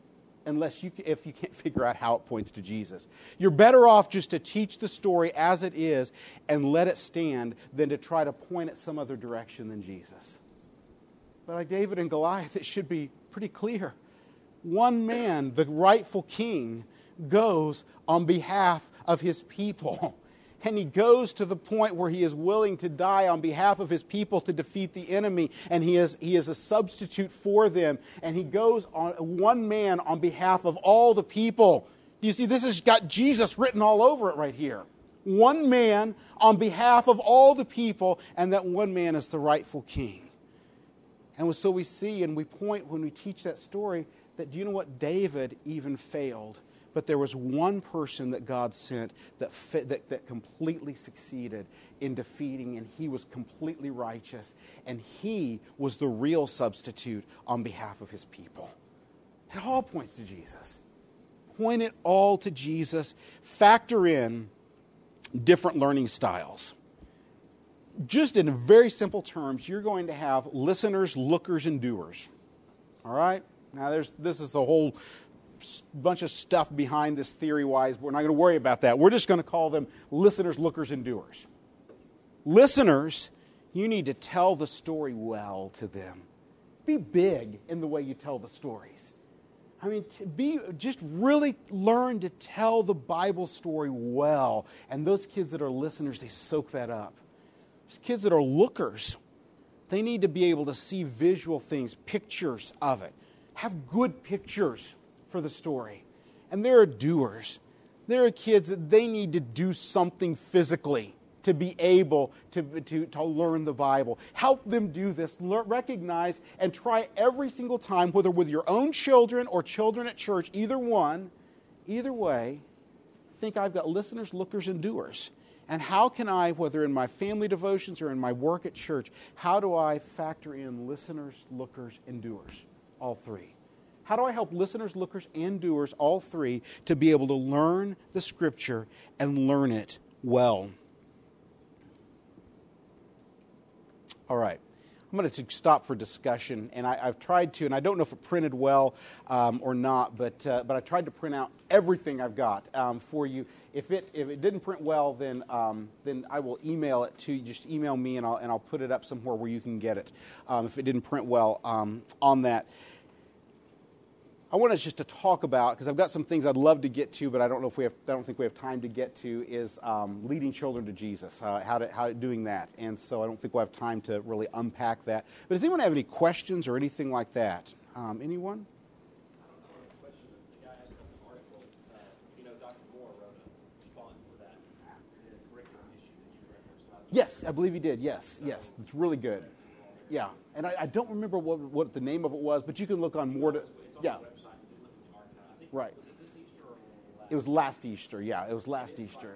If you can't figure out how it points to Jesus. You're better off just to teach the story as it is and let it stand than to try to point it some other direction than Jesus. But like David and Goliath, it should be pretty clear. One man, the rightful king, goes on behalf of his people. And he goes to the point where he is willing to die on behalf of his people to defeat the enemy. And he is a substitute for them. And he goes on one man on behalf of all the people. You see, this has got Jesus written all over it right here. One man on behalf of all the people. And that one man is the rightful king. And so we see and we point when we teach that story that, do you know what? David even failed. But there was one person that God sent that completely succeeded in defeating, and he was completely righteous. And he was the real substitute on behalf of his people. It all points to Jesus. Point it all to Jesus. Factor in different learning styles. Just in very simple terms, you're going to have listeners, lookers, and doers. All right? Now, this is a whole bunch of stuff behind this theory-wise, but we're not going to worry about that. We're just going to call them listeners, lookers, and doers. Listeners, you need to tell the story well to them. Be big in the way you tell the stories. I mean, just really learn to tell the Bible story well. And those kids that are listeners, they soak that up. Those kids that are lookers, they need to be able to see visual things, pictures of it. Have good pictures for the story. And there are doers. There are kids that they need to do something physically to be able to learn the Bible. Help them do this. Recognize and try every single time, whether with your own children or children at church, either way, think I've got listeners, lookers, and doers. And how can I, whether in my family devotions or in my work at church, how do I factor in listeners, lookers, and doers? All three. How do I help listeners, lookers, and doers, all three, to be able to learn the Scripture and learn it well? All right. I'm going to stop for discussion, and I've tried to, and I don't know if it printed well or not, but I tried to print out everything I've got for you. If it didn't print well, then I will email it to you. Just email me, and I'll put it up somewhere where you can get it. If it didn't print well on that. I want us just to talk about, because I've got some things I'd love to get to, but I don't think we have time to get to, is leading children to Jesus, how doing that. And so I don't think we'll have time to really unpack that. But does anyone have any questions or anything like that? Anyone? Yes, I believe he did. Yes, it's really good. Yeah, and I don't remember what the name of it was, but you can look on more to. Yeah. Right. Was it this Easter or last? It was last Easter. Yeah, it was last Easter.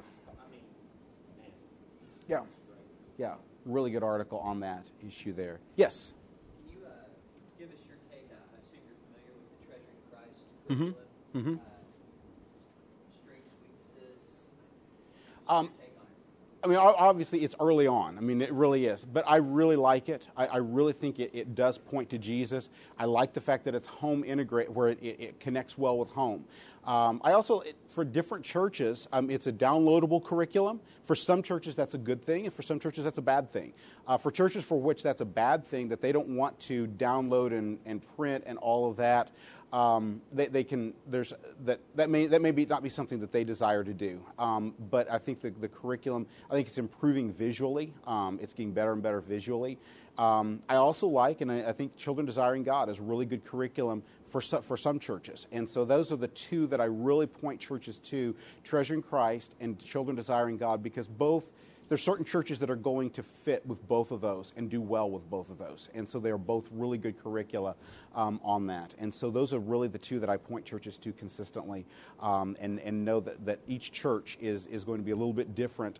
Yeah. Really good article on that issue there. Yes. Can you give us your take? I assume you're familiar with the Treasuring Christ curriculum. Mm-hmm. Strengths, weaknesses. What's your take on it? I mean, obviously, it's early on. I mean, it really is. But I really like it. I really think it does point to Jesus. I like the fact that it's home integrate, where it connects well with home. I also, for different churches, it's a downloadable curriculum. For some churches, that's a good thing, and for some churches, that's a bad thing. For churches for which that's a bad thing, that they don't want to download and print and all of that, they can. That may not be something that they desire to do. But I think the curriculum, I think it's improving visually. It's getting better and better visually. I also like, and I think Children Desiring God is really good curriculum for some churches. And so those are the two that I really point churches to, Treasuring Christ and Children Desiring God, because there's certain churches that are going to fit with both of those and do well with both of those. And so they are both really good curricula on that. And so those are really the two that I point churches to consistently, and know that each church is going to be a little bit different.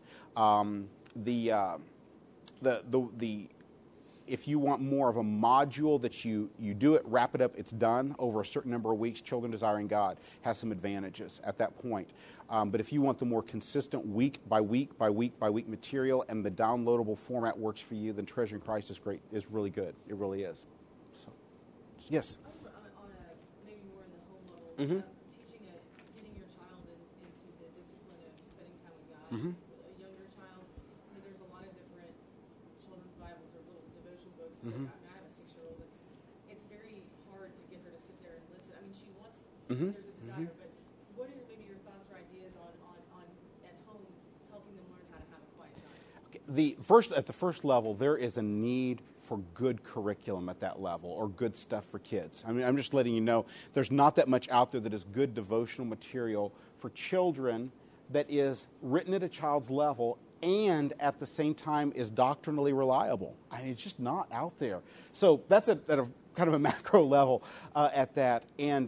If you want more of a module that you do it, wrap it up, it's done over a certain number of weeks, Children Desiring God has some advantages at that point. But if you want the more consistent week by week material, and the downloadable format works for you, then Treasuring Christ is really good. It really is. So, yes? Also, on a maybe more in the home level, Mm-hmm. getting your child into the discipline of spending time with God. Mm-hmm. With a younger child, there's a lot of different children's Bibles or little devotion books. Mm-hmm. I have a 6-year-old. It's very hard to get her to sit there and listen. I mean, she wants. Mm-hmm. There's a desire, but what are maybe your thoughts or ideas on at home helping them learn how to have a quiet time? At the first level, there is a need for good curriculum at that level, or good stuff for kids. I mean, I'm just letting you know, there's not that much out there that is good devotional material for children that is written at a child's level and at the same time is doctrinally reliable. I mean, it's just not out there. So that's at a kind of a macro level at that. And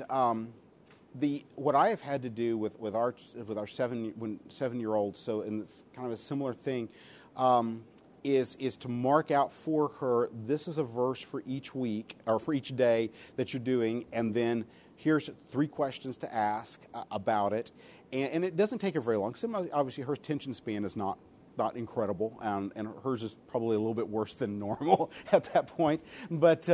what I have had to do with our 7-year-old, so in this kind of a similar thing, is to mark out for her, this is a verse for each week or for each day that you're doing, and then here's 3 questions to ask about it. And it doesn't take her very long. Obviously, her attention span is not incredible, and hers is probably a little bit worse than normal at that point. But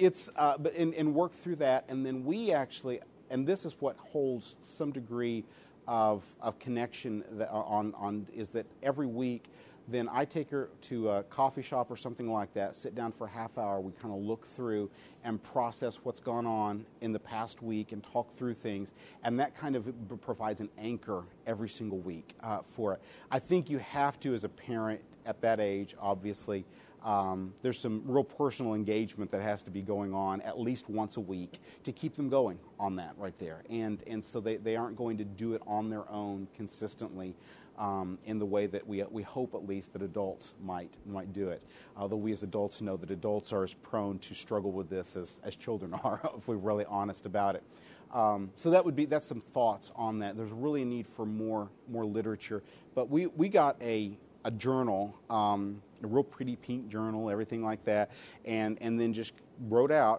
work through that, and then we actually, and this is what holds some degree of connection is that every week, then I take her to a coffee shop or something like that, sit down for a half hour, we kind of look through and process what's gone on in the past week and talk through things, and that kind of provides an anchor every single week for it. I think you have to, as a parent at that age, obviously, there's some real personal engagement that has to be going on at least once a week to keep them going on that right there. And so they aren't going to do it on their own consistently in the way that we hope at least that adults might do it. Although we as adults know that adults are as prone to struggle with this as children are, if we're really honest about it. So that's some thoughts on that. There's really a need for more literature. But we got a journal, a real pretty pink journal, everything like that, and then just wrote out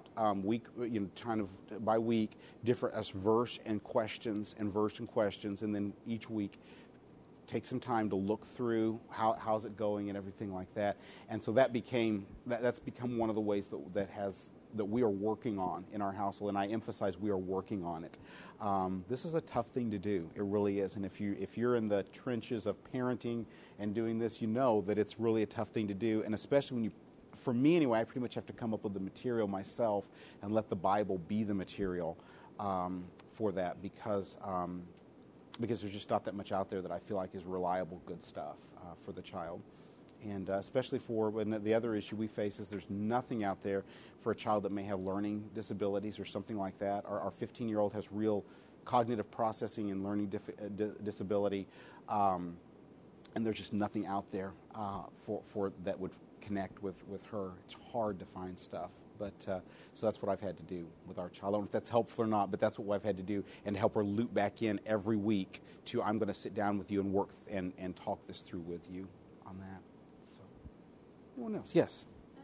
kind of by week different verse and questions, and then each week take some time to look through how's it going and everything like that. And so that's become one of the ways that we are working on in our household, and I emphasize we are working on it. This is a tough thing to do. It really is. And if you're in the trenches of parenting and doing this, you know that it's really a tough thing to do. And especially for me anyway, I pretty much have to come up with the material myself and let the Bible be the material for that, because there's just not that much out there that I feel like is reliable, good stuff for the child. And especially and the other issue we face is there's nothing out there for a child that may have learning disabilities or something like that. Our 15-year-old has real cognitive processing and learning disability, and there's just nothing out there for that would connect with her. It's hard to find stuff. But so that's what I've had to do with our child. I don't know if that's helpful or not, but that's what I've had to do, and help her loop back in every week to, I'm going to sit down with you and work and talk this through with you on that. So, anyone else? Yes.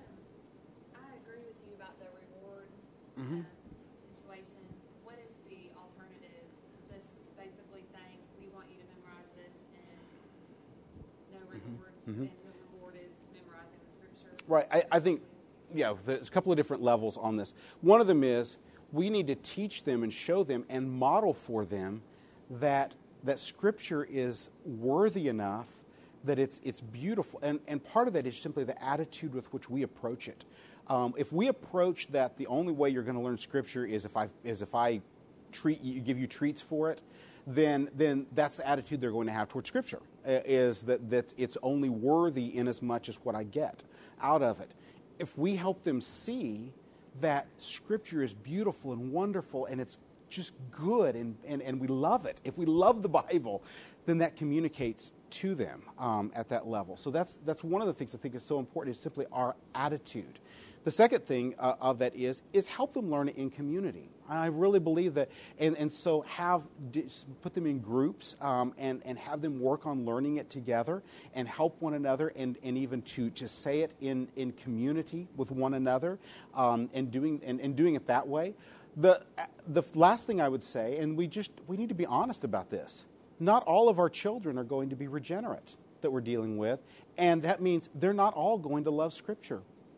I agree with you about the reward situation. What is the alternative? Just basically saying, we want you to memorize this, and no reward, and the reward is memorizing the scripture. Right. I think. Yeah, there's a couple of different levels on this. One of them is we need to teach them and show them and model for them that Scripture is worthy enough that it's beautiful. And part of that is simply the attitude with which we approach it. If we approach that the only way you're going to learn Scripture is if I treat you, give you treats for it, then that's the attitude they're going to have towards Scripture, is that it's only worthy in as much as what I get out of it. If we help them see that Scripture is beautiful and wonderful and it's just good and we love it, if we love the Bible, then that communicates to them at that level. So that's one of the things I think is so important, is simply our attitude. The second thing of that is help them learn it in community. I really believe that, and so put them in groups and have them work on learning it together and help one another and even to say it in community with one another and doing it that way. The last thing I would say, and we need to be honest about this. Not all of our children are going to be regenerate that we're dealing with, and that means they're not all going to love Scripture.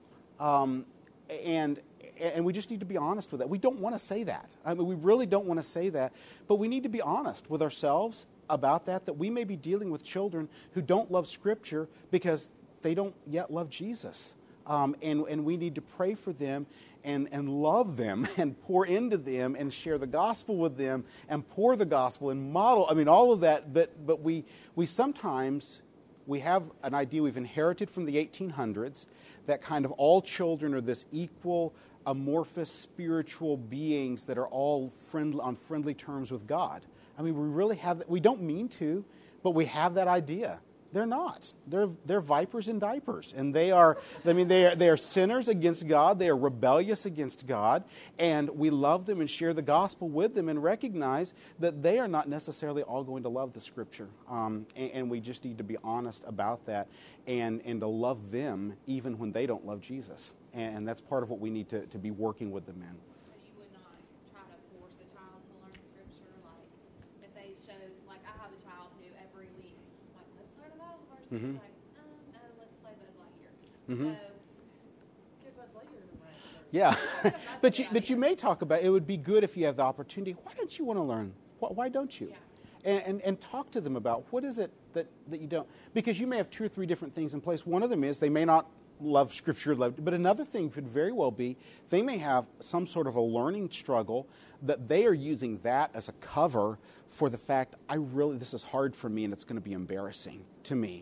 And we just need to be honest with that. We don't want to say that. I mean, we really don't want to say that, but we need to be honest with ourselves about that we may be dealing with children who don't love Scripture because they don't yet love Jesus. And we need to pray for them and love them and pour into them and share the gospel with them and pour the gospel and model. I mean, all of that, but we sometimes, we have an idea we've inherited from the 1800s that kind of all children are this equal, amorphous spiritual beings that are all on friendly terms with God. I mean, we really have that. We don't mean to, but we have that idea. They're not. They're vipers in diapers, and they are sinners against God. They are rebellious against God, and we love them and share the gospel with them and recognize that they are not necessarily all going to love the Scripture, and we just need to be honest about that and to love them even when they don't love Jesus, and that's part of what we need to be working with them in. So you would not try to force a child to learn Scripture, like if they show, like I have a child who every week, like, let's learn a Bible verse. Mm-hmm. It's like, no, let's play Buzz Lightyear. Mm-hmm. So Give Buzz Lightyear to my Yeah, but you may talk about, it would be good if you have the opportunity. Why don't you want to learn? Why don't you? Yeah. And talk to them about what is it that you don't, because you may have 2 or 3 different things in place. One of them is they may not love Scripture, but another thing could very well be they may have some sort of a learning struggle that they are using that as a cover for the fact, this is hard for me and it's going to be embarrassing to me.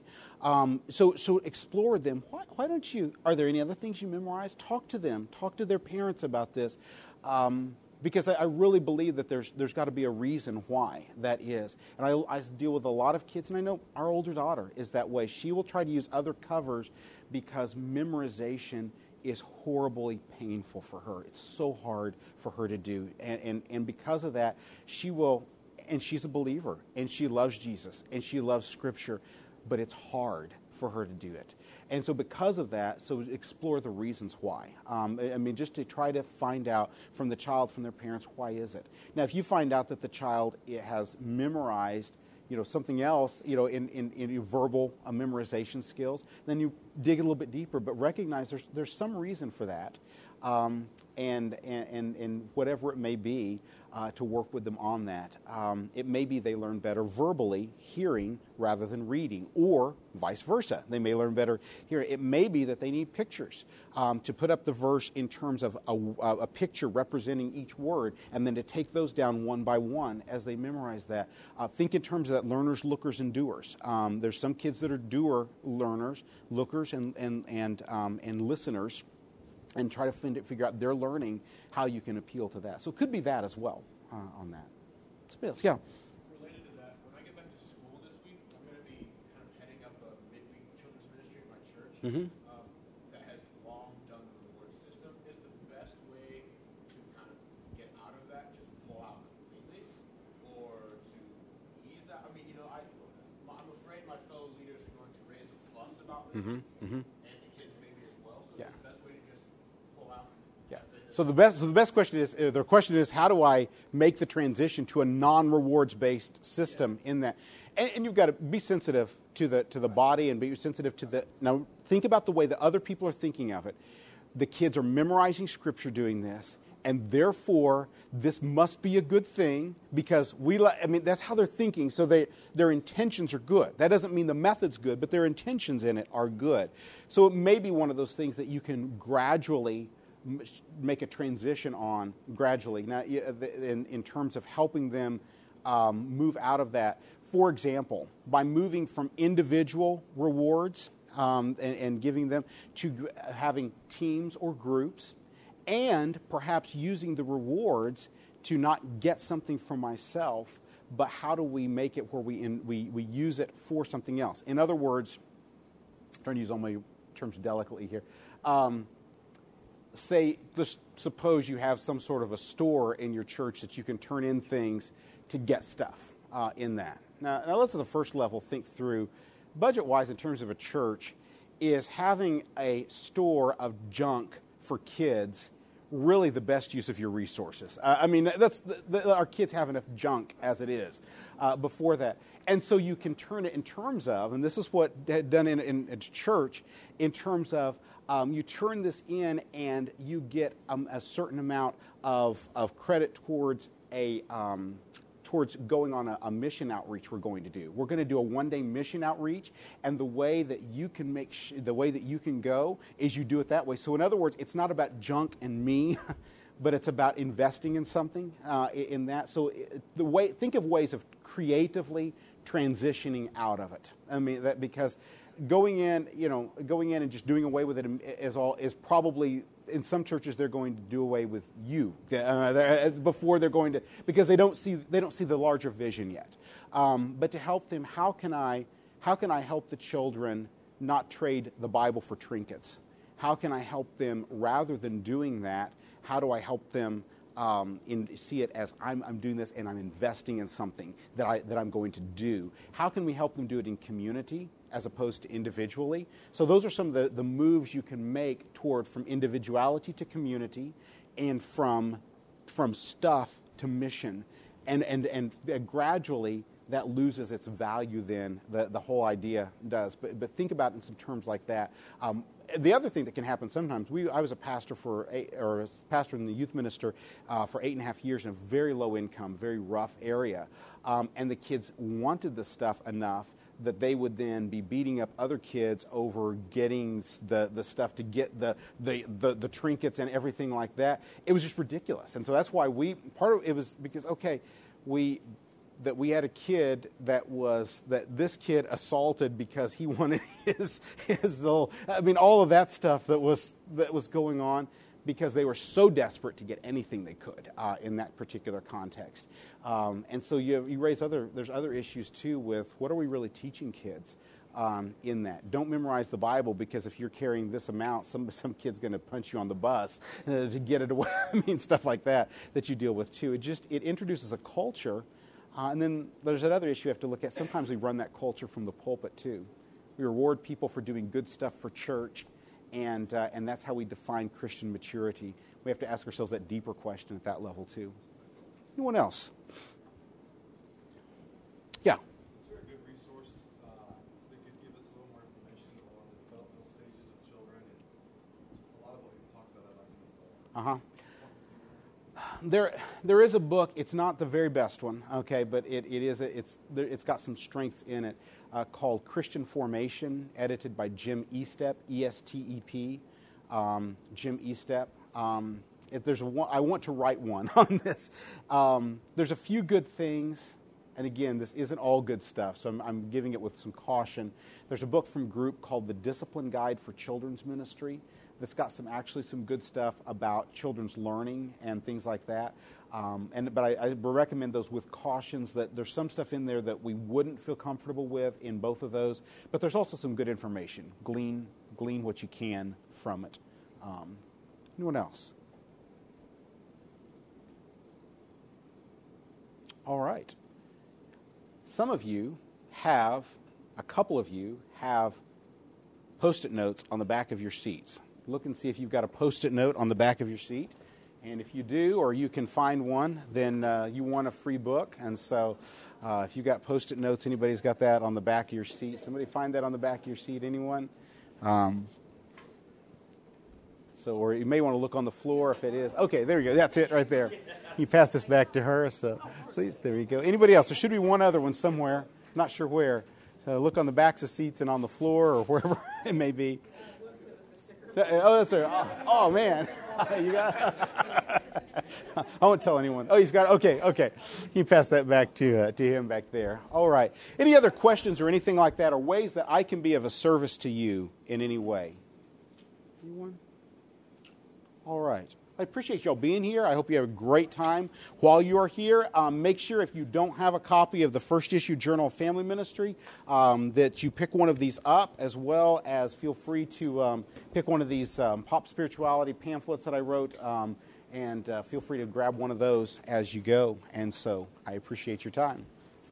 So explore them. Why don't you, are there any other things you memorize? Talk to them. Talk to their parents about this. Because I really believe that there's got to be a reason why that is. And I deal with a lot of kids, and I know our older daughter is that way. She will try to use other covers because memorization is horribly painful for her. It's so hard for her to do. And because of that, she will, and she's a believer, and she loves Jesus, and she loves Scripture, but it's hard for her to do it. And so because of that, so explore the reasons why. Just to try to find out from the child, from their parents, why is it? Now, if you find out that the child has memorized, something else, in verbal memorization skills, then you dig a little bit deeper, but recognize there's some reason for that. And whatever it may be, to work with them on that. It may be they learn better verbally, hearing, rather than reading, or vice versa. They may learn better hearing. It may be that they need pictures to put up the verse in terms of a picture representing each word, and then to take those down one by one as they memorize that. Think in terms of that learners, lookers, and doers. There's some kids that are doer learners, lookers, and listeners, and try to figure out their learning, how you can appeal to that. So it could be that as well on that. Somebody else, yeah. Related to that, when I get back to school this week, I'm going to be kind of heading up a midweek children's ministry at my church that has long done the reward system. Is the best way to kind of get out of that just pull out completely, or to ease out? I mean, I'm afraid my fellow leaders are going to raise a fuss about this, and the kids maybe as well. So Yeah. it's the best way to just pull out. Yeah. So the best question is, the question is, how do I make the transition to a non-rewards based system in that? And you've got to be sensitive to the body and be sensitive to the. Now think about the way that other people are thinking of it. The kids are memorizing Scripture doing this, and therefore this must be a good thing because that's how they're thinking. So their intentions are good. That doesn't mean the method's good, but their intentions in it are good. So it may be one of those things that you can gradually make a transition on gradually. Now, in terms of helping them move out of that. For example, by moving from individual rewards and giving them to having teams or groups, and perhaps using the rewards to not get something for myself, but how do we make it where we use it for something else? In other words, I'm trying to use all my terms delicately here. Just suppose you have some sort of a store in your church that you can turn in things to get stuff in that. Now let's at the first level think through, budget-wise in terms of a church, is having a store of junk for kids really the best use of your resources? Our kids have enough junk as it is before that. And so you can turn it in terms of, and this is what done in church, in terms of you turn this in and you get a certain amount of credit towards towards going on a mission outreach we're going to do. We're going to do a one-day mission outreach, and the way that you can the way that you can go is you do it that way. So in other words, it's not about junk and me, but it's about investing in something in that. So think of ways of creatively transitioning out of it. Because going in and just doing away with it is probably, in some churches they're going to do away with you before they're going to, because they don't see the larger vision yet. But to help them, how can I help the children not trade the Bible for trinkets? How can I help them, rather than doing that, how do I help them see it as I'm doing this and I'm investing in something that I'm going to do? How can we help them do it in community as opposed to individually? So those are some of the moves you can make toward from individuality to community, and from stuff to mission, and gradually that loses its value. Then the whole idea does. But think about it in some terms like that. The other thing that can happen sometimes, I was a pastor and the youth minister for 8.5 years in a very low income, very rough area, and the kids wanted the stuff enough that they would then be beating up other kids over getting the stuff to get the trinkets and everything like that. It was just ridiculous, and so that's why part of it was because we had a kid that this kid assaulted because he wanted his little, all of that stuff that was going on, because they were so desperate to get anything they could in that particular context. And so you raise there's other issues too with what are we really teaching kids in that. Don't memorize the Bible, because if you're carrying this amount, some kid's going to punch you on the bus to get it away. Stuff like that you deal with too. It introduces a culture. And then there's another issue you have to look at. Sometimes we run that culture from the pulpit too. We reward people for doing good stuff for church, and that's how we define Christian maturity. We have to ask ourselves that deeper question at that level too. Anyone else? Yeah. Is there a good resource that could give us a little more information on the developmental stages of children? And a lot of what you've talked about, I'd like to know. There is a book. It's not the very best one, okay, but it's got some strengths in it, called Christian Formation, edited by Jim Estep, E-S-T-E-P, Jim Estep. I want to write one on this. There's a few good things, and again, this isn't all good stuff, so I'm giving it with some caution. There's a book from Group called The Discipline Guide for Children's Ministry that's got some good stuff about children's learning and things like that. But I recommend those with cautions, that there's some stuff in there that we wouldn't feel comfortable with in both of those, but there's also some good information. Glean what you can from it. Anyone else? All right. A couple of you have Post-it notes on the back of your seats. Look and see if you've got a Post-it note on the back of your seat. And if you do, or you can find one, then you won a free book. And so if you've got Post-it notes, anybody's got that on the back of your seat? Somebody find that on the back of your seat? Anyone? So, or you may want to look on the floor if it is. Okay, there we go. That's it right there. You pass this back to her. So, please, there you go. Anybody else? There should be one other one somewhere. Not sure where. So look on the backs of seats and on the floor or wherever it may be. Oh, that's right. Oh man, you got. I won't tell anyone. Oh, he's got. Okay. You pass that back to him back there. All right. Any other questions or anything like that, or ways that I can be of a service to you in any way? Anyone? All right. I appreciate y'all being here. I hope you have a great time while you are here. Make sure if you don't have a copy of the first issue Journal of Family Ministry, that you pick one of these up, as well as feel free to pick one of these Pop Spirituality pamphlets that I wrote, and feel free to grab one of those as you go. And so I appreciate your time.